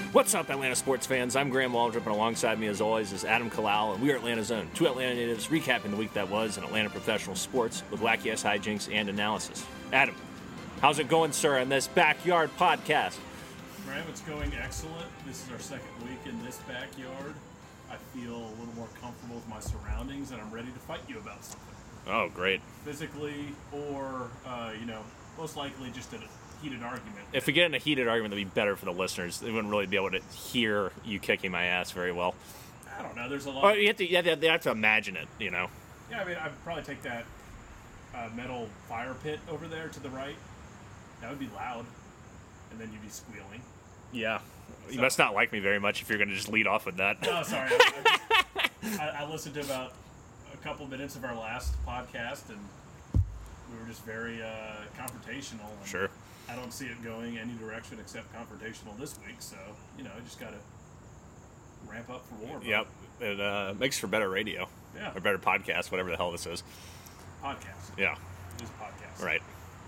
What's up, Atlanta sports fans? I'm Graham Waldrop, and alongside me, as always, is Adam Kalal, and we are Atlanta Zone, two Atlanta natives recapping the week that was in Atlanta professional sports with wacky-ass hijinks and analysis. Adam, how's it going, sir, in this backyard podcast? Graham, it's going excellent. This is our second week in this backyard. I feel a little more comfortable with my surroundings, and I'm ready to fight you about something. Oh, great. Physically or, most likely just a heated argument. If we get in a heated argument, that'd be better for the listeners. They wouldn't really be able to hear you kicking my ass very well. I don't know. There's a lot. Oh, they have to imagine it, you know. Yeah, I mean, I'd probably take that metal fire pit over there to the right. That would be loud, and then you'd be squealing. Yeah. You must not like me very much if you're going to just lead off with that. No, sorry. I listened to about a couple minutes of our last podcast, and we were just very confrontational. And Sure. I don't see it going any direction except confrontational this week, so, I just got to ramp up for war. Yep. It makes for better radio. Yeah. Or better podcast, whatever the hell this is. Podcast. Yeah. It is a podcast. Right.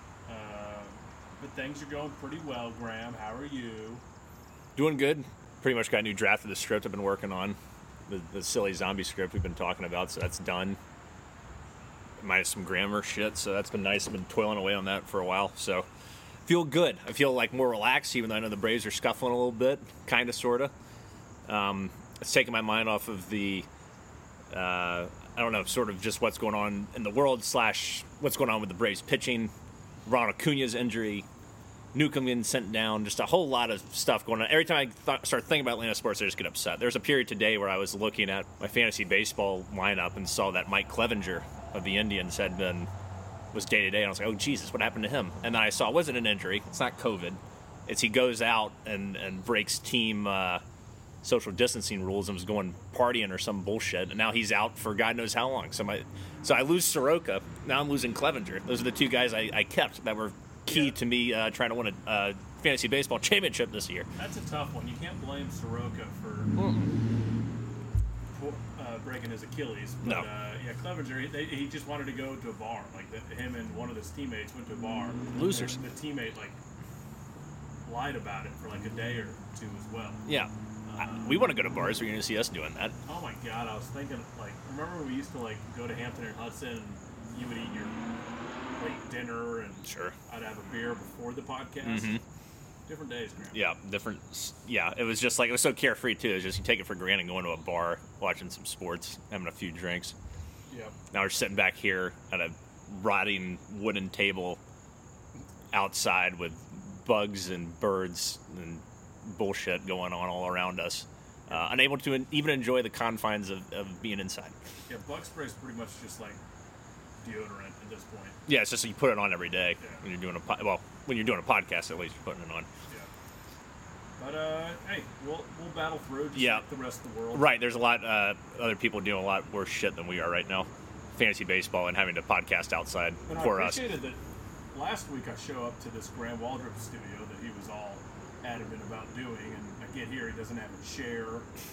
But things are going pretty well, Graham. How are you? Doing good. Pretty much got a new draft of the script I've been working on. The silly zombie script we've been talking about, so that's done. Minus some grammar shit, so that's been nice. I've been toiling away on that for a while, so feel good. I feel like more relaxed, even though I know the Braves are scuffling a little bit, kind of, sort of. It's taking my mind off of the, I don't know, sort of just what's going on in the world / what's going on with the Braves pitching, Ronald Acuña's injury, Newcomb getting sent down, just a whole lot of stuff going on. Every time I start thinking about Atlanta sports, I just get upset. There's a period today where I was looking at my fantasy baseball lineup and saw that Mike Clevenger of the Indians was day-to-day, and I was like, oh, Jesus, what happened to him? And then I saw it wasn't an injury. It's not COVID. It's he goes out and breaks team social distancing rules and was going partying or some bullshit, and now he's out for God knows how long. So I lose Soroka. Now I'm losing Clevenger. Those are the two guys I kept that were key to me trying to win a fantasy baseball championship this year. That's a tough one. You can't blame Soroka for breaking his Achilles. But, No. Clevenger, he just wanted to go to a bar. Him and one of his teammates went to a bar. Losers. And the teammate, lied about it for, a day or two as well. Yeah. We want to go to bars. We're going to see us doing that. Oh, my God. I was thinking, remember when we used to, go to Hampton and Hudson, and you would eat your late dinner, and Sure. I'd have a beer before the podcast? Mm-hmm. Different days, Graham. Yeah, different. Yeah, it was just it was so carefree too. It was just you take it for granted going to a bar, watching some sports, having a few drinks. Yep. Now we're sitting back here at a rotting wooden table outside with bugs and birds and bullshit going on all around us. Unable to even enjoy the confines of being inside. Yeah, bug spray is pretty much just like deodorant at this point. Yeah, it's just you put it on every day Yeah. when you're doing when you're doing a podcast. At least you're putting it on. Yeah. But hey, we'll battle through just Yeah. like the rest of the world. Right, there's a lot other people doing a lot worse shit than we are right now. Fantasy baseball and having to podcast outside And for I us. appreciated that last week I show up to this Graham Waldrop studio that he was all adamant about doing, and I get here, he doesn't have a chair.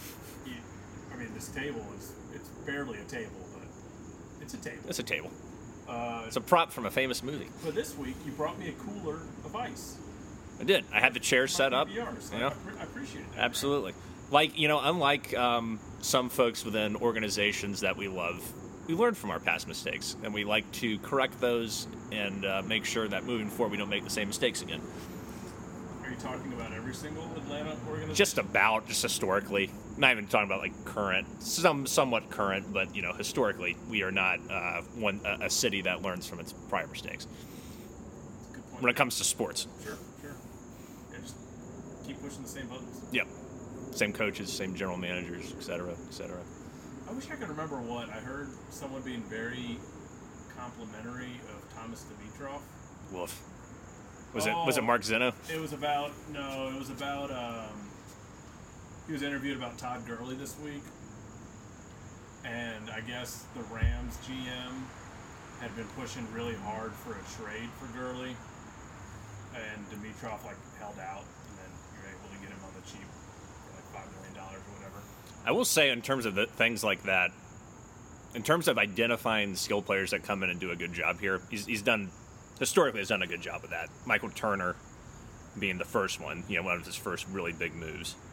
This table it's barely a table, but it's a table. It's a table. It's a prop from a famous movie. But this week you brought me a cooler of ice. I did. I had the chairs set up. PBRs. You know? I appreciate that. Absolutely. Unlike some folks within organizations that we love, we learn from our past mistakes, and we like to correct those and make sure that moving forward we don't make the same mistakes again. Are you talking about every single Atlanta organization? Just historically. Not even talking about current, somewhat current, but historically we are not a city that learns from its prior mistakes. That's a good point. When it comes to sports. Sure. Yeah, just keep pushing the same buttons. Yep. Same coaches, same general managers, et cetera, et cetera. I wish I could remember what. I heard someone being very complimentary of Thomas Dimitrov. Woof. Was it Mark Zeno? It was about he was interviewed about Todd Gurley this week, and I guess the Rams GM had been pushing really hard for a trade for Gurley, and Dimitrov held out, and then you're able to get him on the cheap for $5 million or whatever. I will say, in terms of things like that, in terms of identifying skill players that come in and do a good job here, he's done historically has done a good job of that. Michael Turner being the first one, one of his first really big moves.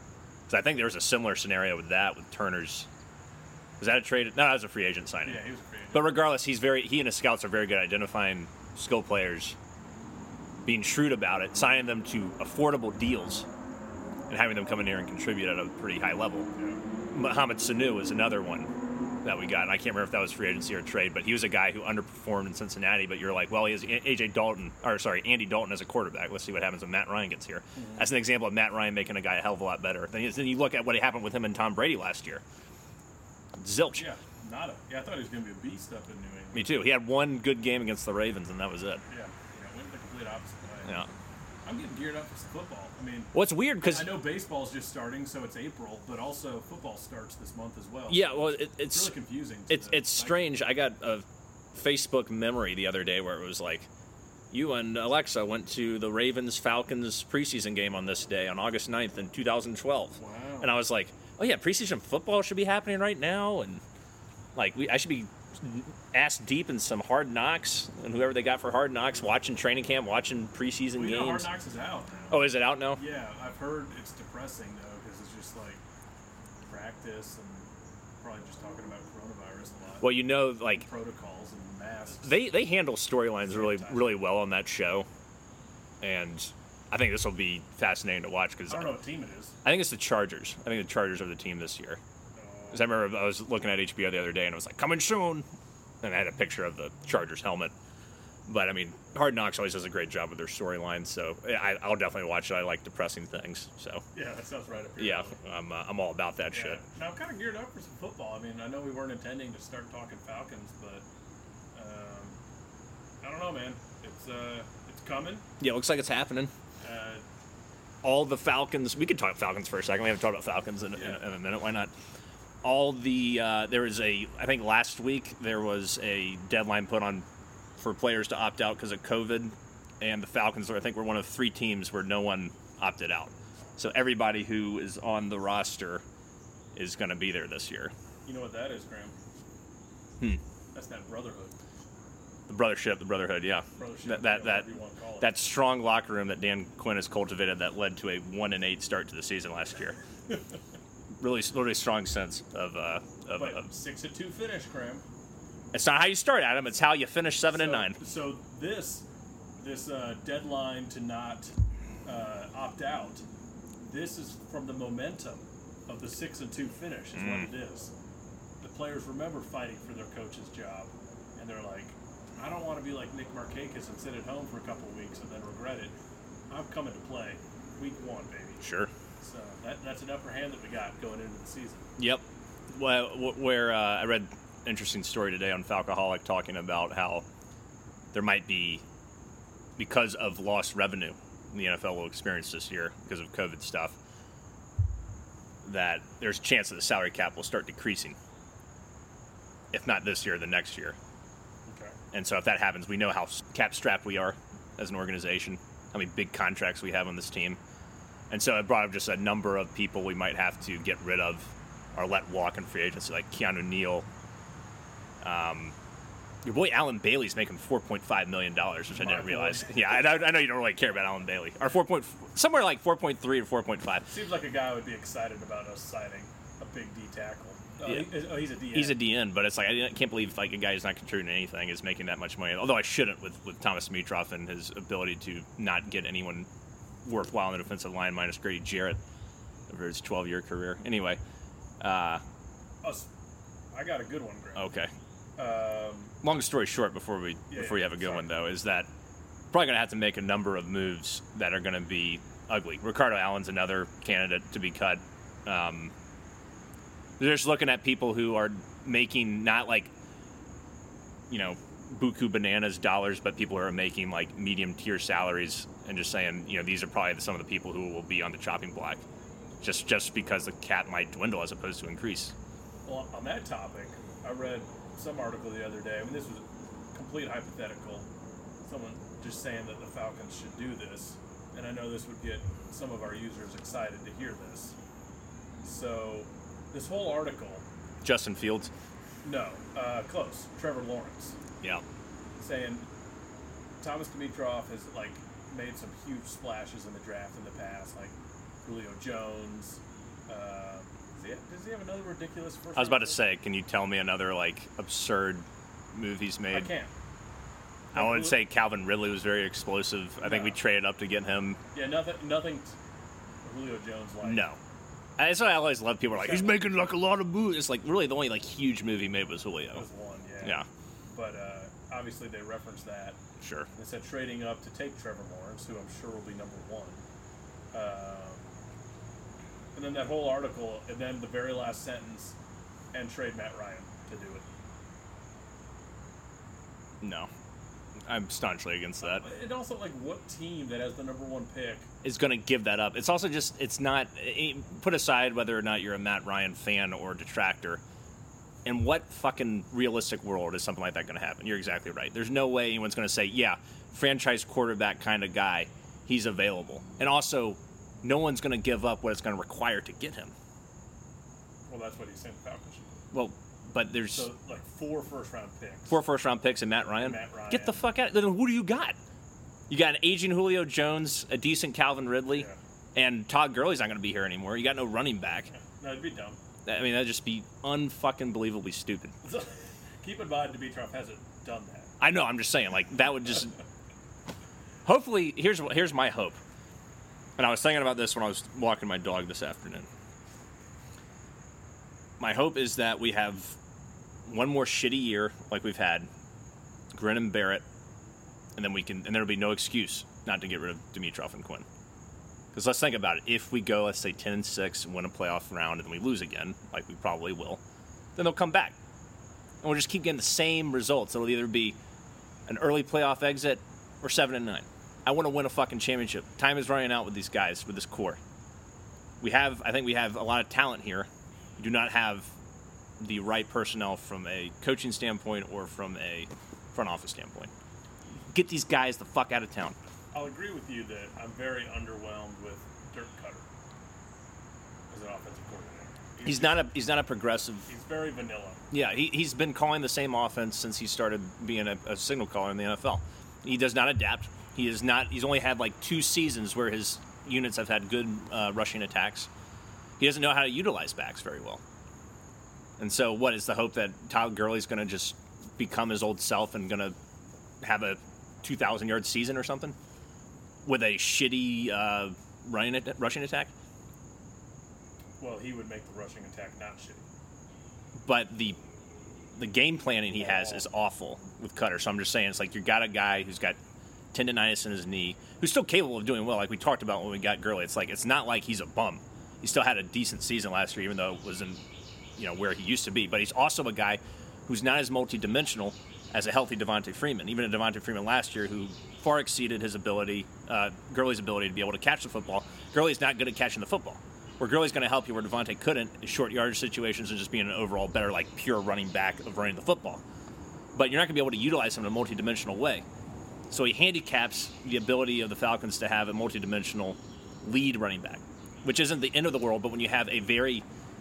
So I think there was a similar scenario with that with Turner's. Was that a trade? No, that was a free agent signing. Yeah, he was a free agent. But regardless, he and his scouts are very good at identifying skill players, being shrewd about it, signing them to affordable deals, and having them come in here and contribute at a pretty high level. Yeah. Mohamed Sanu is another one that we got, and I can't remember if that was free agency or trade, but he was a guy who underperformed in Cincinnati, but you're like, well, he has Andy Dalton as a quarterback. Let's see what happens when Matt Ryan gets here. Mm-hmm. That's an example of Matt Ryan making a guy a hell of a lot better. Then you look at what happened with him and Tom Brady last year. Zilch. Yeah, nada. Yeah, I thought he was going to be a beast up in New England. Me too. He had one good game against the Ravens, and that was it. Yeah, went the complete opposite way. Yeah. I'm getting geared up for some football. I mean, well, it's weird because I know baseball's just starting, so it's April, but also football starts this month as well. Yeah, well, it's really confusing. It's strange. I got a Facebook memory the other day where it was like, you and Alexa went to the Ravens-Falcons preseason game on this day on August 9th in 2012. Wow. And I was like, oh yeah, preseason football should be happening right now, and like I should be ass deep in some Hard Knocks and whoever they got for Hard Knocks, watching training camp, watching preseason games. Know Hard Knocks is out now. Oh, is it out now? Yeah, I've heard it's depressing though because it's just like practice and probably just talking about coronavirus a lot. Well, you know, like protocols and masks. They handle storylines really well on that show, and I think this will be fascinating to watch because I don't know what team it is. I think it's the Chargers. I think the Chargers are the team this year. Because I remember I was looking at HBO the other day and it was like, coming soon. And I had a picture of the Chargers helmet. But, I mean, Hard Knocks always does a great job with their storylines. So I'll definitely watch it. I like depressing things. So yeah, that sounds right up here. Yeah, I'm all about that shit. Now, I'm kind of geared up for some football. I mean, I know we weren't intending to start talking Falcons, but I don't know, man. It's coming. Yeah, it looks like it's happening. All the Falcons. We could talk Falcons for a second. We haven't talked about Falcons in a minute. Why not? All the there was I think last week there was a deadline put on for players to opt out because of COVID, and the Falcons I think were one of 3 teams where no one opted out. So everybody who is on the roster is going to be there this year. You know what that is, Graham? That's that brotherhood. The brotherhood, yeah. That strong locker room that Dan Quinn has cultivated that led to a 1-8 start to the season last year. really strong sense of 6-2 finish, Graham. It's not how you start, Adam. It's how you finish 7-9. So this deadline to not opt out. This is from the momentum of the 6-2 finish. Is what it is. The players remember fighting for their coach's job, and they're like, I don't want to be like Nick Markakis and sit at home for a couple of weeks and then regret it. I'm coming to play week 1, baby. Sure. So that's an upper hand that we got going into the season. Yep. Well, where I read an interesting story today on Falcoholic talking about how there might be, because of lost revenue the NFL will experience this year because of COVID stuff, that there's a chance that the salary cap will start decreasing. If not this year, the next year. And so if that happens, we know how cap-strapped we are as an organization, how many big contracts we have on this team. And so it brought up just a number of people we might have to get rid of or let walk in free agency, like Keanu Neal. Your boy Alan Bailey's making $4.5 million, which I didn't realize. Yeah, I know you don't really care about Alan Bailey. Or somewhere like 4.3 or 4.5. Seems like a guy would be excited about us signing a big D tackle. Yeah. He's a DN. He's a DN, but it's like I can't believe like a guy who's not contributing anything is making that much money. Although I shouldn't with Thomas Dimitroff and his ability to not get anyone worthwhile in the defensive line minus Grady Jarrett over his 12-year career. Anyway, I got a good one, Greg. Okay. Long story short, before you have a good one though, is that probably going to have to make a number of moves that are going to be ugly. Ricardo Allen's another candidate to be cut. They're just looking at people who are making not like, buku bananas dollars, but people who are making like medium tier salaries and just saying, these are probably some of the people who will be on the chopping block just because the cap might dwindle as opposed to increase. Well, on that topic, I read some article the other day. I mean, this was a complete hypothetical. Someone just saying that the Falcons should do this. And I know this would get some of our users excited to hear this. So this whole article... Justin Fields? No, close. Trevor Lawrence. Yeah. Saying Thomas Dimitroff has made some huge splashes in the draft in the past, like Julio Jones, Does he have another ridiculous first? I was about to say, can you tell me another absurd move he's made? I can't. I wouldn't say Calvin Ridley was very explosive. I think we traded up to get him. Yeah, nothing. Julio Jones like. No. That's why I always love people are like, he's making a lot of moves. It's really the only huge move he made was Julio. That was one, yeah. Yeah. But obviously they referenced that. Sure. They said trading up to take Trevor Lawrence, who I'm sure will be number one. And then that whole article, and then the very last sentence, and trade Matt Ryan to do it. No. I'm staunchly against that. And also, what team that has the number one pick is going to give that up? It's also just, it's not, put aside whether or not you're a Matt Ryan fan or detractor, in what fucking realistic world is something like that going to happen? You're exactly right. There's no way anyone's going to say, yeah, franchise quarterback kind of guy, he's available. And also, no one's going to give up what it's going to require to get him. Well, that's what he's saying the Falcons should do. Well, but there's... So, 4 first-round picks. 4 first-round picks and Matt Ryan? Get the fuck out. Then who do you got? You got an aging Julio Jones, a decent Calvin Ridley, and Todd Gurley's not going to be here anymore. You got no running back. Yeah. No, it'd be dumb. I mean, that'd just be unfucking-believably stupid. Keep in mind, Dimitrov hasn't done that. I know, I'm just saying, that would just... Hopefully, here's my hope. And I was thinking about this when I was walking my dog this afternoon. My hope is that we have one more shitty year like we've had, grin and bear it, and then there'll be no excuse not to get rid of Dimitrov and Quinn. Because let's think about it. If we go, let's say 10-6 and win a playoff round, and then we lose again, like we probably will, then they'll come back, and we'll just keep getting the same results. It'll either be an early playoff exit or 7-9. I want to win a fucking championship. Time is running out with these guys, with this core. I think we have a lot of talent here. We do not have the right personnel from a coaching standpoint or from a front office standpoint. Get these guys the fuck out of town. I'll agree with you that I'm very underwhelmed with Dirk Cutter as an offensive coordinator. He's not a progressive. He's very vanilla. Yeah, he's been calling the same offense since he started being a signal caller in the NFL. He does not adapt. He's only had 2 seasons where his units have had good rushing attacks. He doesn't know how to utilize backs very well. And so what is the hope that Todd Gurley's going to just become his old self and going to have a 2,000-yard season or something with a shitty rushing attack? Well, he would make the rushing attack not shitty. But the game planning he has is awful with Cutter. So I'm just saying, it's you got a guy who's got tendonitis in his knee, who's still capable of doing well, like we talked about when we got Gurley. It's not like he's a bum. He still had a decent season last year, even though it wasn't, where he used to be. But he's also a guy who's not as multidimensional as a healthy Devontae Freeman. Even a Devontae Freeman last year who far exceeded his ability, Gurley's ability to be able to catch the football. Gurley's not good at catching the football. Where Gurley's going to help you where Devontae couldn't is short yardage situations and just being an overall better, pure running back of running the football. But you're not going to be able to utilize him in a multidimensional way. So he handicaps the ability of the Falcons to have a multidimensional lead running back, which isn't the end of the world, but when you have a very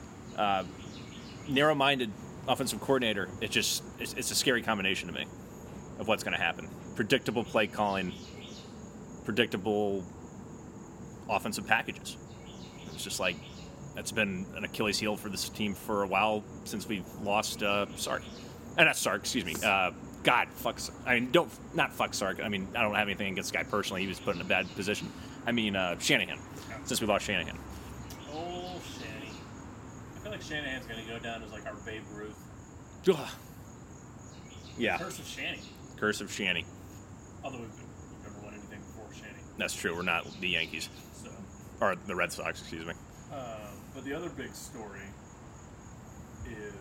narrow-minded offensive coordinator, it's a scary combination to me of what's going to happen. Predictable play calling, predictable offensive packages. It's just that's been an Achilles heel for this team for a while since we've lost Sark. Not Sark, excuse me. God, fuck. I mean, not fuck Sark. I mean, I don't have anything against the guy personally. He was put in a bad position. I mean, Shanahan. Since we lost Shanahan. Oh, Shanny. I feel like Shanahan's going to go down as our Babe Ruth. Ugh. Yeah. Curse of Shanny. Curse of Shanny. Although we've never won anything before Shanny. That's true. We're not the Yankees. So. Or the Red Sox, excuse me. But the other big story is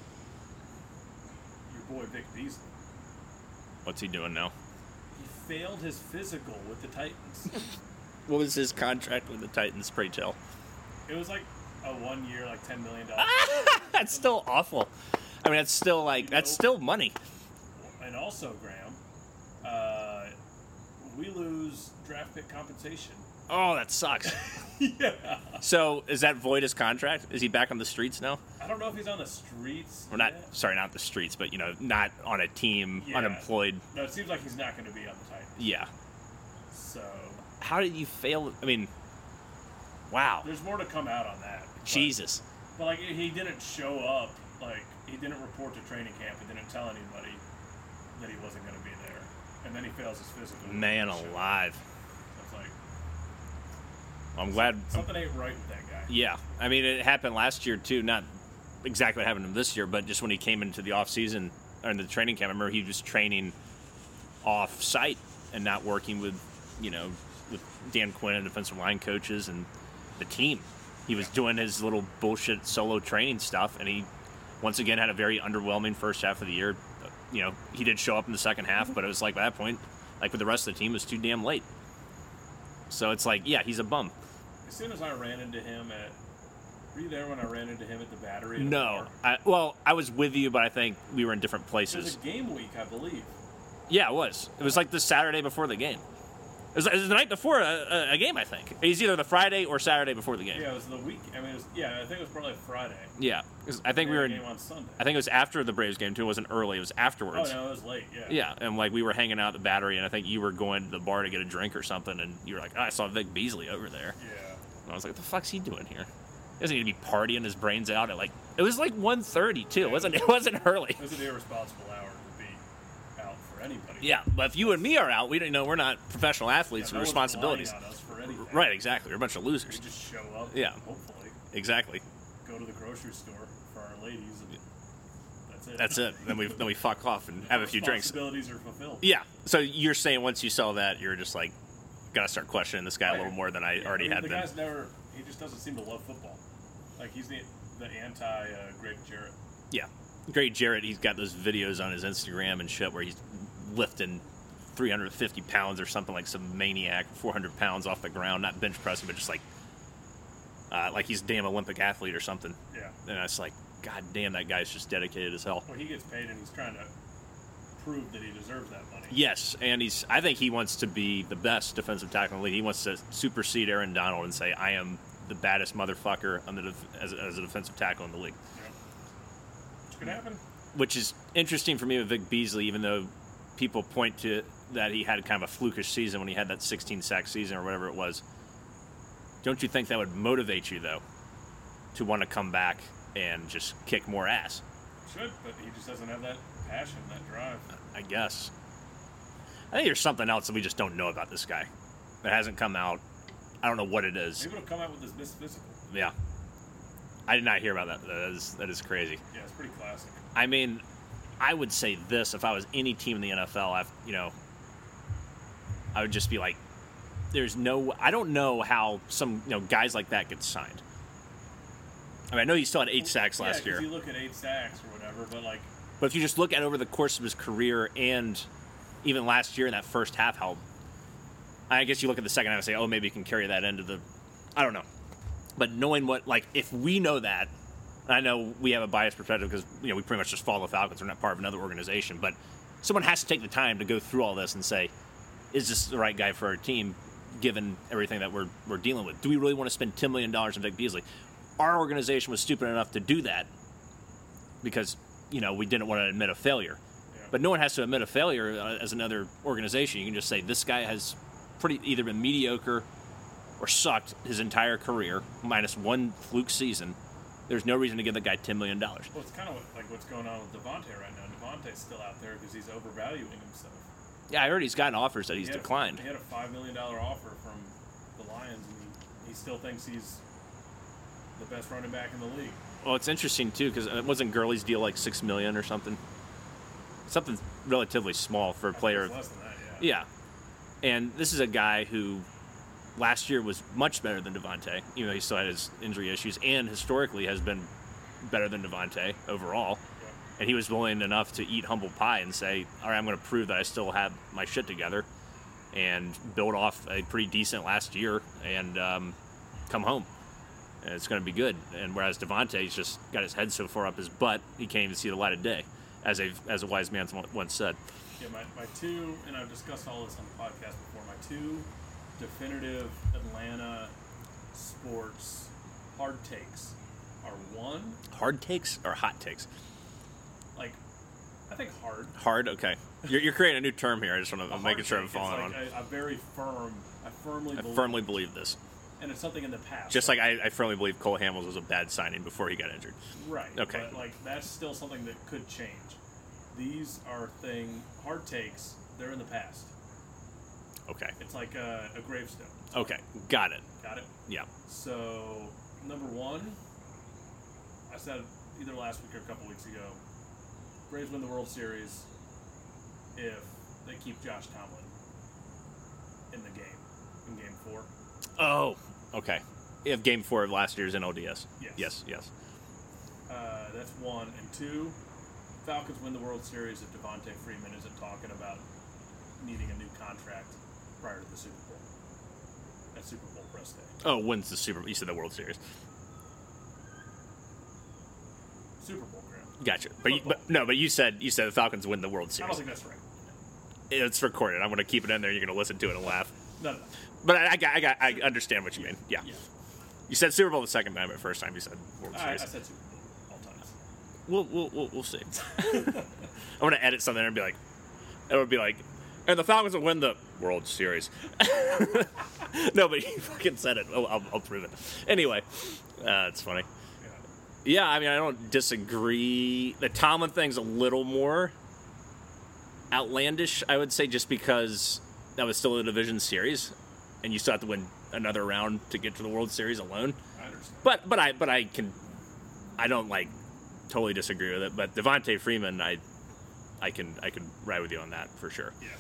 your boy Vic Beasley. What's he doing now? He failed his physical with the Titans. What was his contract with the Titans, pray tell? It was a 1 year, $10 million. That's still awful. I mean, that's still that's still money. And also, Graham, we lose draft pick compensation. Oh, that sucks. Yeah. So, is that void his contract? Is he back on the streets now? I don't know if he's on the streets. Or not? Sorry, not the streets, but not on a team, unemployed. No, it seems like he's not going to be on the Titans. Yeah. So. How did you fail? I mean, Wow. There's more to come out on that. Jesus. But like, he didn't show up. Like, he didn't report to training camp. He didn't tell anybody that he wasn't going to be there. And then he fails his physical. Man alive. So it's like, I'm glad. Something ain't right with that guy. Yeah. I mean, it happened last year, too. Not exactly what happened to him this year, but just when he came into the off-season, or in the training camp, I remember he was training off-site and not working with, with Dan Quinn and defensive line coaches and the team. He was doing his little bullshit solo training stuff, and he, once again, had a very underwhelming first half of the year. He did show up in the second half, but it was like, by that point, like with the rest of the team, it was too damn late. So it's like, yeah, he's a bum. As soon as I ran into him were you there when I ran into him at the Battery? No. I was with you, but I think we were in different places. It was a game week, I believe. Yeah, it was. It was like the Saturday before the game. It was the night before a game, I think. It was either the Friday or Saturday before the game. Yeah, it was the week. I mean, I think it was probably Friday. Yeah, 'cause I think we were game on Sunday. I think it was after the Braves game too. It wasn't early. It was afterwards. Oh no, it was late. Yeah. Yeah, and like we were hanging out at the Battery, and I think you were going to the bar to get a drink or something, and you were like, I saw Vic Beasley over there. Yeah. And I was like, what the fuck's he doing here? He doesn't need to be partying his brains out at it was like 1:30 too. Yeah, It wasn't early. It was an irresponsible hour to be out for anybody. Yeah, but if you and me are out, we don't we're not professional athletes with responsibilities. On us for anything. Right, exactly. We're a bunch of losers. We just show up. Yeah. And hopefully. Exactly. Go to the grocery store for our ladies. And that's it. That's it. Then we fuck off and have a few drinks. Responsibilities are fulfilled. Yeah. So you're saying once you saw that, you're just like, gotta start questioning this guy a little more than I already had the been. guy's he just doesn't seem to love football. Like, he's the anti Greg Jarrett. Yeah. Greg Jarrett, he's got those videos on his Instagram and shit where he's lifting 350 pounds or something, like some maniac, 400 pounds off the ground, not bench pressing, but just like he's a damn Olympic athlete or something. Yeah. And it's like, god damn, that guy's just dedicated as hell. Well, he gets paid and he's trying to prove that he deserves that money. Yes, and I think he wants to be the best defensive tackle in the league. He wants to supersede Aaron Donald and say, I am the baddest motherfucker as a defensive tackle in the league. Yeah. Which could happen. Which is interesting for me with Vic Beasley, even though people point to that he had kind of a flukish season when he had that 16-sack season or whatever it was. Don't you think that would motivate you, though, to want to come back and just kick more ass? Should, but he just doesn't have that passion, that drive. I guess. I think there's something else that we just don't know about this guy that hasn't come out. I don't know what it is. Maybe it'll come out with this physical. Yeah. I did not hear about that. That is crazy. Yeah, it's pretty classic. I mean, I would say this, if I was any team in the NFL, I would just be like, I don't know how some guys like that get signed. I mean, I know he still had 8 sacks last year. You look at 8 sacks or whatever, but if you just look at over the course of his career and even last year in that first half, I guess you look at the second half and say, oh, maybe he can carry that into the, I don't know. But knowing if we know that, and I know we have a biased perspective because, we pretty much just follow the Falcons. We're not part of another organization. But someone has to take the time to go through all this and say, is this the right guy for our team, given everything that we're dealing with? Do we really want to spend $10 million on Vic Beasley? Our organization was stupid enough to do that because, we didn't want to admit a failure. Yeah. But no one has to admit a failure as another organization. You can just say, this guy has either been mediocre or sucked his entire career, minus one fluke season. There's no reason to give the guy $10 million. Well, it's kind of like what's going on with Devontae right now. Devontae's still out there because he's overvaluing himself. Yeah, I heard he's gotten offers that he's declined. He had a $5 million offer from the Lions, and he still thinks he's the best running back in the league. Well, it's interesting, too, because it wasn't Gurley's deal like $6 million or something? Something relatively small for a player. It's less than that, yeah. Yeah. And this is a guy who last year was much better than Devontae, even though he still had his injury issues, and historically has been better than Devontae overall. Yeah. And he was willing enough to eat humble pie and say, all right, I'm going to prove that I still have my shit together and build off a pretty decent last year and come home. And it's going to be good. And whereas Devontae's just got his head so far up his butt, he can't even see the light of day, as a wise man once said. Yeah, my two, and I've discussed all this on the podcast before, my two definitive Atlanta sports hard takes are one. Hard takes or hot takes? I think hard. Hard? Okay. You're creating a new term here. I just want to make sure I'm following on. A very firm, I firmly believe this. and it's something in the past. Just like I firmly believe Cole Hamels was a bad signing before he got injured. Right. Okay. But like that's still something that could change. These are hard takes. They're in the past. Okay. It's like a gravestone. Okay. Got it. Got it? Yeah. So, number one, I said either last week or a couple weeks ago, Braves win the World Series if they keep Josh Tomlin in the game, in Game 4. Oh, okay. If Game 4 of last year's NLDS. Yes. Yes. That's one. And two, Falcons win the World Series if Devontae Freeman isn't talking about needing a new contract prior to the Super Bowl. At Super Bowl press day. Oh, when's the Super Bowl? You said the World Series. Super Bowl, Graham. Gotcha. But you said the Falcons win the World I Series. don't think that's right. It's recorded. I'm going to keep it in there. You're going to listen to it and laugh. No. But I understand what you mean. Yeah. You said Super Bowl the second time. The first time you said World I Series. said Super Bowl all times. We'll see. I'm going to edit something and be like, it would be like, and the Falcons will win the World Series. No, but you fucking said it. I'll prove it. Anyway, it's funny. Yeah, I mean, I don't disagree. The Tomlin thing's a little more outlandish, I would say, just because that was still a division series, and you still have to win another round to get to the World Series alone. I understand. But I don't like totally disagree with it. But Devontae Freeman, I can ride with you on that for sure. Yeah.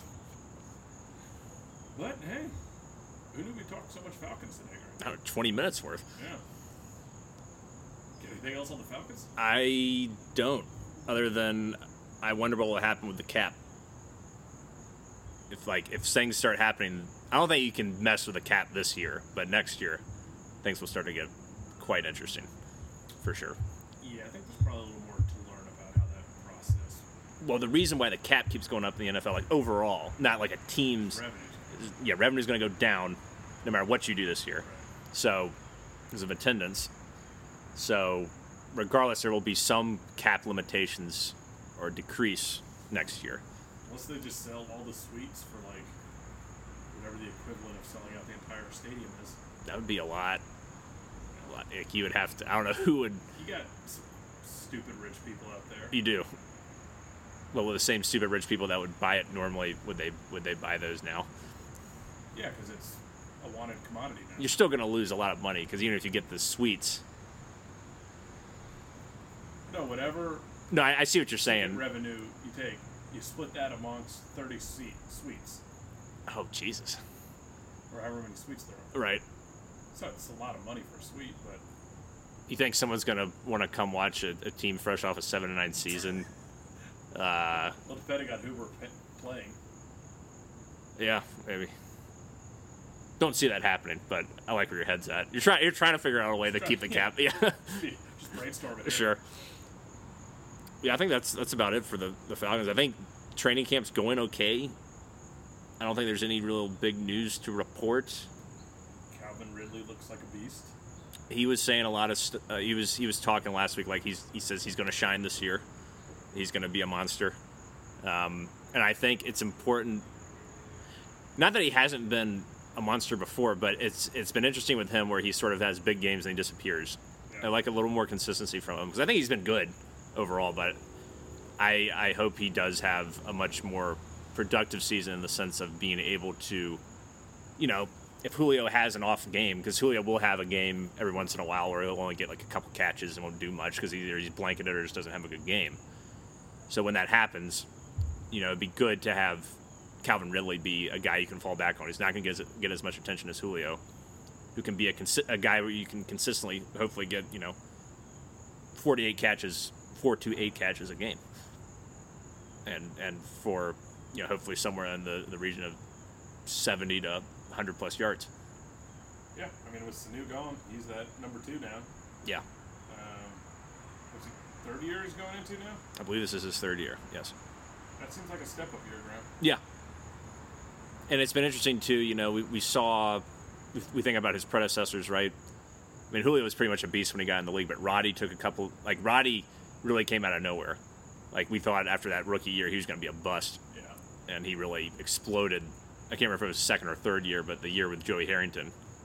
But hey, who knew we talked so much Falcons today, Greg? 20 minutes worth. Yeah. Anything else on the Falcons? I don't, other than I wonder what will happen with the cap. If things start happening, I don't think you can mess with the cap this year, but next year, things will start to get quite interesting, for sure. Yeah, I think there's probably a little more to learn about how that process. Well, the reason why the cap keeps going up in the NFL, like overall, not like a team's revenue's going to go down no matter what you do this year. Right. So, because of attendance. So, regardless, there will be some cap limitations or decrease next year. Unless they just sell all the suites for like whatever the equivalent of selling out the entire stadium is. That would be a lot. Like you would have to. I don't know who would. You got stupid rich people out there. You do. Well, with the same stupid rich people that would buy it normally, would they buy those now? Yeah, because it's a wanted commodity now. You're still going to lose a lot of money because even if you get the suites. No, whatever. No, I see what you're saying. Revenue you take, you split that amongst 30 suites. Oh, Jesus. Or however many suites there are. Right. So it's a lot of money for a suite, but. You think someone's going to want to come watch a team fresh off a 7-9 season? Well, depending on who we're playing. Yeah, maybe. Don't see that happening, but I like where your head's at. You're trying to figure out a way to keep the cap. Yeah. Just brainstorming it. Sure. Yeah, I think that's about it for the Falcons. I think training camp's going okay. I don't think there's any real big news to report. Calvin Ridley looks like a beast. He was saying a lot of he was talking last week like he says he's going to shine this year. He's going to be a monster. And I think it's important. Not that he hasn't been a monster before, but it's been interesting with him where he sort of has big games and he disappears. Yeah. I like a little more consistency from him because I think he's been good overall, but I hope he does have a much more productive season in the sense of being able to, if Julio has an off game, because Julio will have a game every once in a while where he'll only get like a couple catches and won't do much because either he's blanketed or just doesn't have a good game. So when that happens, it'd be good to have Calvin Ridley be a guy you can fall back on. He's not going to get as much attention as Julio, who can be a guy where you can consistently, hopefully get 4 to 8 catches a game, and for hopefully somewhere in the region of 70 to 100 plus yards. Yeah, I mean with Sanu gone, he's that number 2 now. Yeah. What's he, third year he's going into now? I believe this is his third year. Yes. That seems like a step up year, Graham. Yeah. And it's been interesting too. We saw. We think about his predecessors, right? I mean, Julio was pretty much a beast when he got in the league, but Roddy took a couple. Like Roddy really came out of nowhere. Like we thought after that rookie year he was going to be a bust. Yeah. And he really exploded. I can't remember if it was second or third year, but the year with Joey Harrington,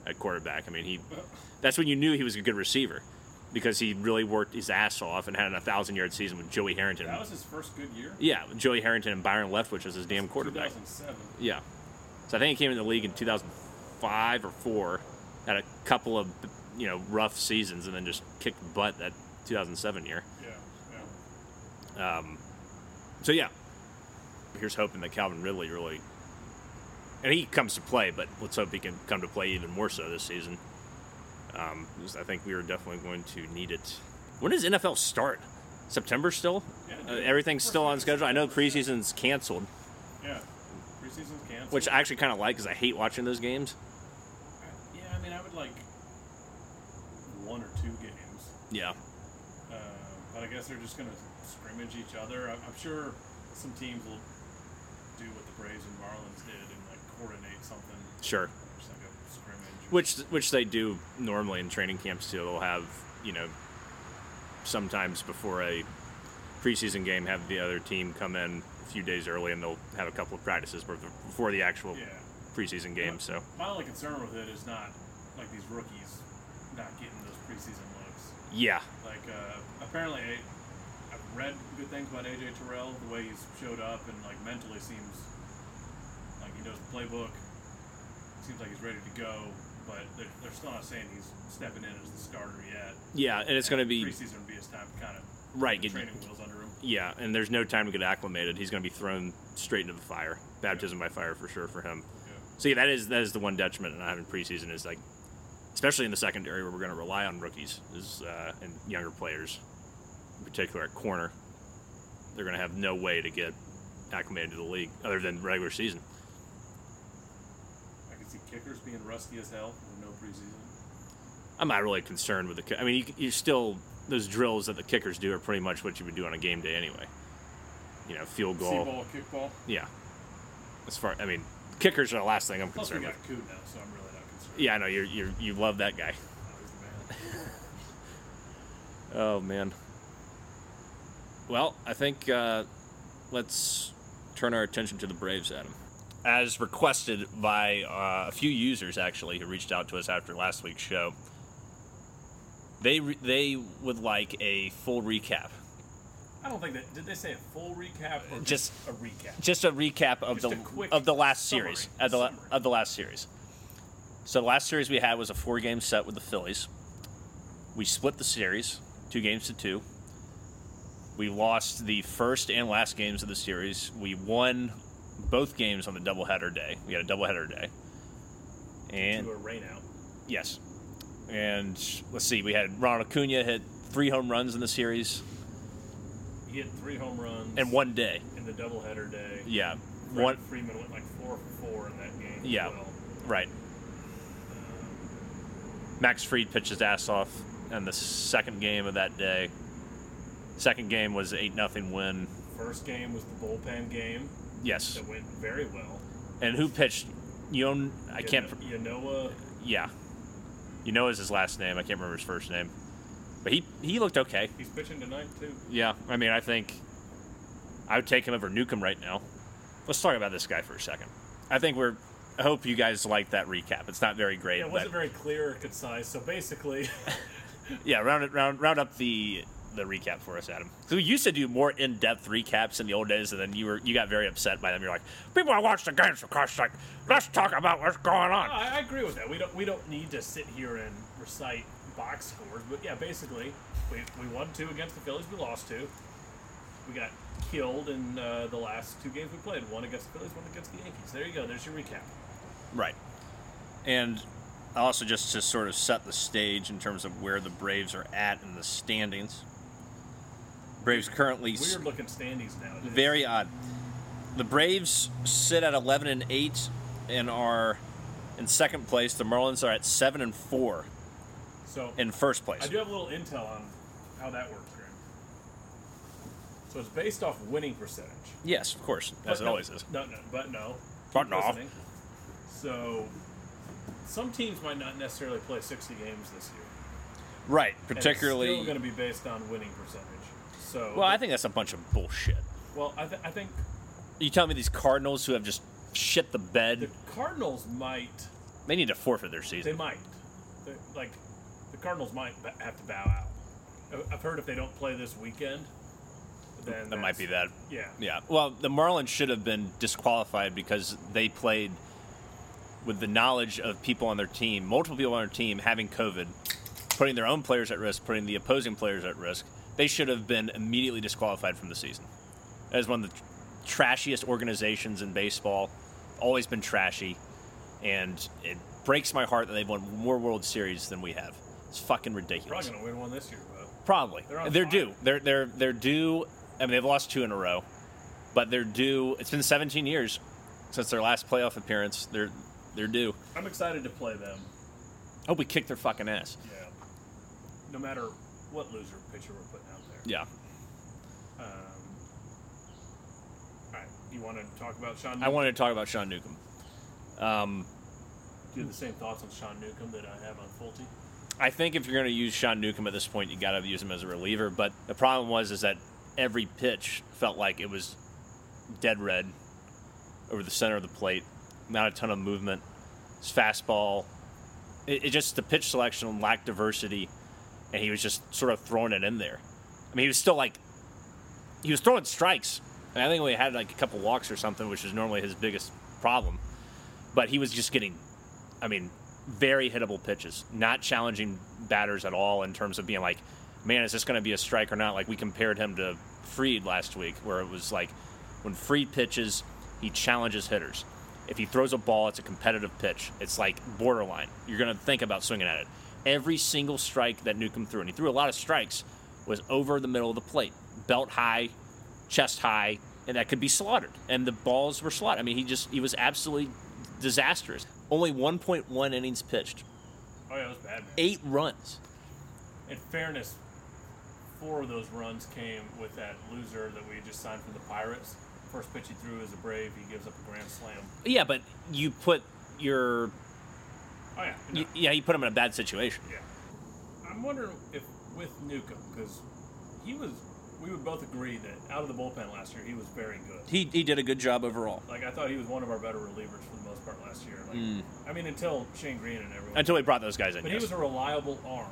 at quarterback. I mean, that's when you knew he was a good receiver because he really worked his ass off and had a 1,000-yard season with Joey Harrington. That was his first good year? Yeah, Joey Harrington and Byron Leftwich was his damn quarterback. 2007. Yeah. So I think he came in the league in 2005 or 4, had a couple of, rough seasons, and then just kicked butt that 2007 year. Yeah. So, yeah. Here's hoping that Calvin Ridley really... And he comes to play, but let's hope he can come to play even more so this season. Because I think we are definitely going to need it. When does NFL start? September still? Yeah, Everything's still on schedule? I know preseason's canceled. Yeah. Preseason's canceled. Which I actually kind of like because I hate watching those games. Yeah, I mean, I would like 1 or 2 games. Yeah. But I guess they're just going to scrimmage each other. I'm sure some teams will do what the Braves and Marlins did and coordinate something. Sure. Just like a scrimmage. Which they do normally in training camps too. They'll have, sometimes before a preseason game, have the other team come in a few days early and they'll have a couple of practices before the actual preseason game. So my only concern with it is not like these rookies not getting those preseason looks. Yeah. Like apparently I've read good things about AJ Terrell, the way he's showed up and mentally seems like he knows the playbook. Seems like he's ready to go, but they're still not saying he's stepping in as the starter yet. Yeah, and it's going to be preseason would be his time to kind of get training wheels under him. Yeah, and there's no time to get acclimated. He's going to be thrown straight into the fire, baptism by fire for sure for him. Yeah. So yeah, that is the one detriment in not having preseason is especially in the secondary where we're going to rely on rookies and younger players, in particular at corner. They're going to have no way to get acclimated to the league other than regular season. I can see kickers being rusty as hell with no preseason. I'm not really concerned with the. I mean, you still those drills that the kickers do are pretty much what you would do on a game day anyway. Field goal, C-ball, kickball. Yeah. Kickers are the last thing I'm Plus concerned we with. got Kuhn now, so I'm really not concerned. Yeah, I know you love that guy. Oh, he's the man. Oh man. Well, I think let's turn our attention to the Braves, Adam. As requested by a few users, actually, who reached out to us after last week's show, they would like a full recap. I don't think that. Did they say a full recap or Just a recap? Just a recap of Just a quick the last summary, series of the last series. So the last series we had was a 4-game set with the Phillies. We split the series 2-2. We lost the first and last games of the series. We won both games on the doubleheader day. We had a doubleheader day. And to a rain out. Yes. And let's see, we had Ronald Acuna hit 3 home runs in the series. He hit 3 home runs in one day. In the doubleheader day. Yeah. Freeman went 4 for 4 in that game. Yeah. As well. Right. Max Fried pitched his ass off in the second game of that day. Second game was 8-0 win. First game was the bullpen game. Yes. That went very well. And who pitched? Yanoa. Yeah. Yanoa is his last name. I can't remember his first name. But he looked okay. He's pitching tonight, too. Yeah. I mean, I think I would take him over Newcomb right now. Let's talk about this guy for a second. I hope you guys like that recap. It's not very great. Yeah, it wasn't very clear or concise. So basically, yeah, round up the recap for us, Adam. So we used to do more in-depth recaps in the old days, and then you got very upset by them. You're like, people watch the games, of course. Like, let's talk about what's going on. No, I agree with that. We don't need to sit here and recite box scores, but yeah, basically, we won 2 against the Phillies. We lost 2. We got killed in the last 2 games we played. 1 against the Phillies, 1 against the Yankees. There you go. There's your recap. Right. And also just to sort of set the stage in terms of where the Braves are at in the standings. Braves currently... Weird looking standings now. Very odd. The Braves sit at 11-8 and are in second place. The Marlins are at 7-4 in first place. I do have a little intel on how that works, Graham. So it's based off winning percentage. Yes, of course, as it always is. No. But no. Listening. So some teams might not necessarily play 60 games this year. Right, particularly... And it's still going to be based on winning percentage. So, well, I think that's a bunch of bullshit. Well, I think... You telling me these Cardinals who have just shit the bed? The Cardinals might They need to forfeit their They season. might. Like, the Cardinals might have to bow out. I've heard if they don't play this weekend, then That might be that. Yeah. Yeah. Well, the Marlins should have been disqualified because they played with the knowledge of people on their team, multiple people on their team having COVID, putting their own players at risk, putting the opposing players at risk. They should have been immediately disqualified from the season. That is one of the trashiest organizations in baseball. Always been trashy. And it breaks my heart that they've won more World Series than we have. It's fucking ridiculous. Probably going to win one this year, though. Probably. They're fire. due. They're due. I mean, they've lost 2 in a row, but they're due. It's been 17 years since their last playoff appearance. They're due. I'm excited to play them. I hope we kick their fucking ass. Yeah. No matter what loser pitcher we're putting out there. Yeah. All right. You want to talk about Sean Newcomb? I wanted to talk about Sean Newcomb. Do you have the same thoughts on Sean Newcomb that I have on Fulte? I think if you're going to use Sean Newcomb at this point, you got to use him as a reliever. But the problem is that every pitch felt like it was dead red over the center of the plate. Not a ton of movement. His fastball, it just the pitch selection lacked diversity, and he was just sort of throwing it in there. I mean, he was still he was throwing strikes. And I think we had like a couple walks or something, which is normally his biggest problem. But he was just getting, very hittable pitches, not challenging batters at all in terms of being like, man, is this going to be a strike or not? Like we compared him to Fried last week, where it was like when Fried pitches, he challenges hitters. If he throws a ball, it's a competitive pitch. It's like borderline. You're going to think about swinging at it. Every single strike that Newcomb threw, and he threw a lot of strikes, was over the middle of the plate. Belt high, chest high, and that could be slaughtered. And the balls were slaughtered. I mean, he was absolutely disastrous. Only 1.1 innings pitched. Oh, yeah, it was bad, man. 8 runs. In fairness, 4 of those runs came with that loser that we just signed from the Pirates. First pitch he threw is a Brave. He gives up a grand slam. Yeah, but you put your... Oh, yeah. No. You put him in a bad situation. Yeah. I'm wondering if with Newcomb, because we would both agree that out of the bullpen last year, he was very good. He did a good job overall. Like, I thought he was one of our better relievers for the most part last year. Like, I mean, until Shane Green and everyone. Until we brought those guys in, But yes. he was a reliable arm.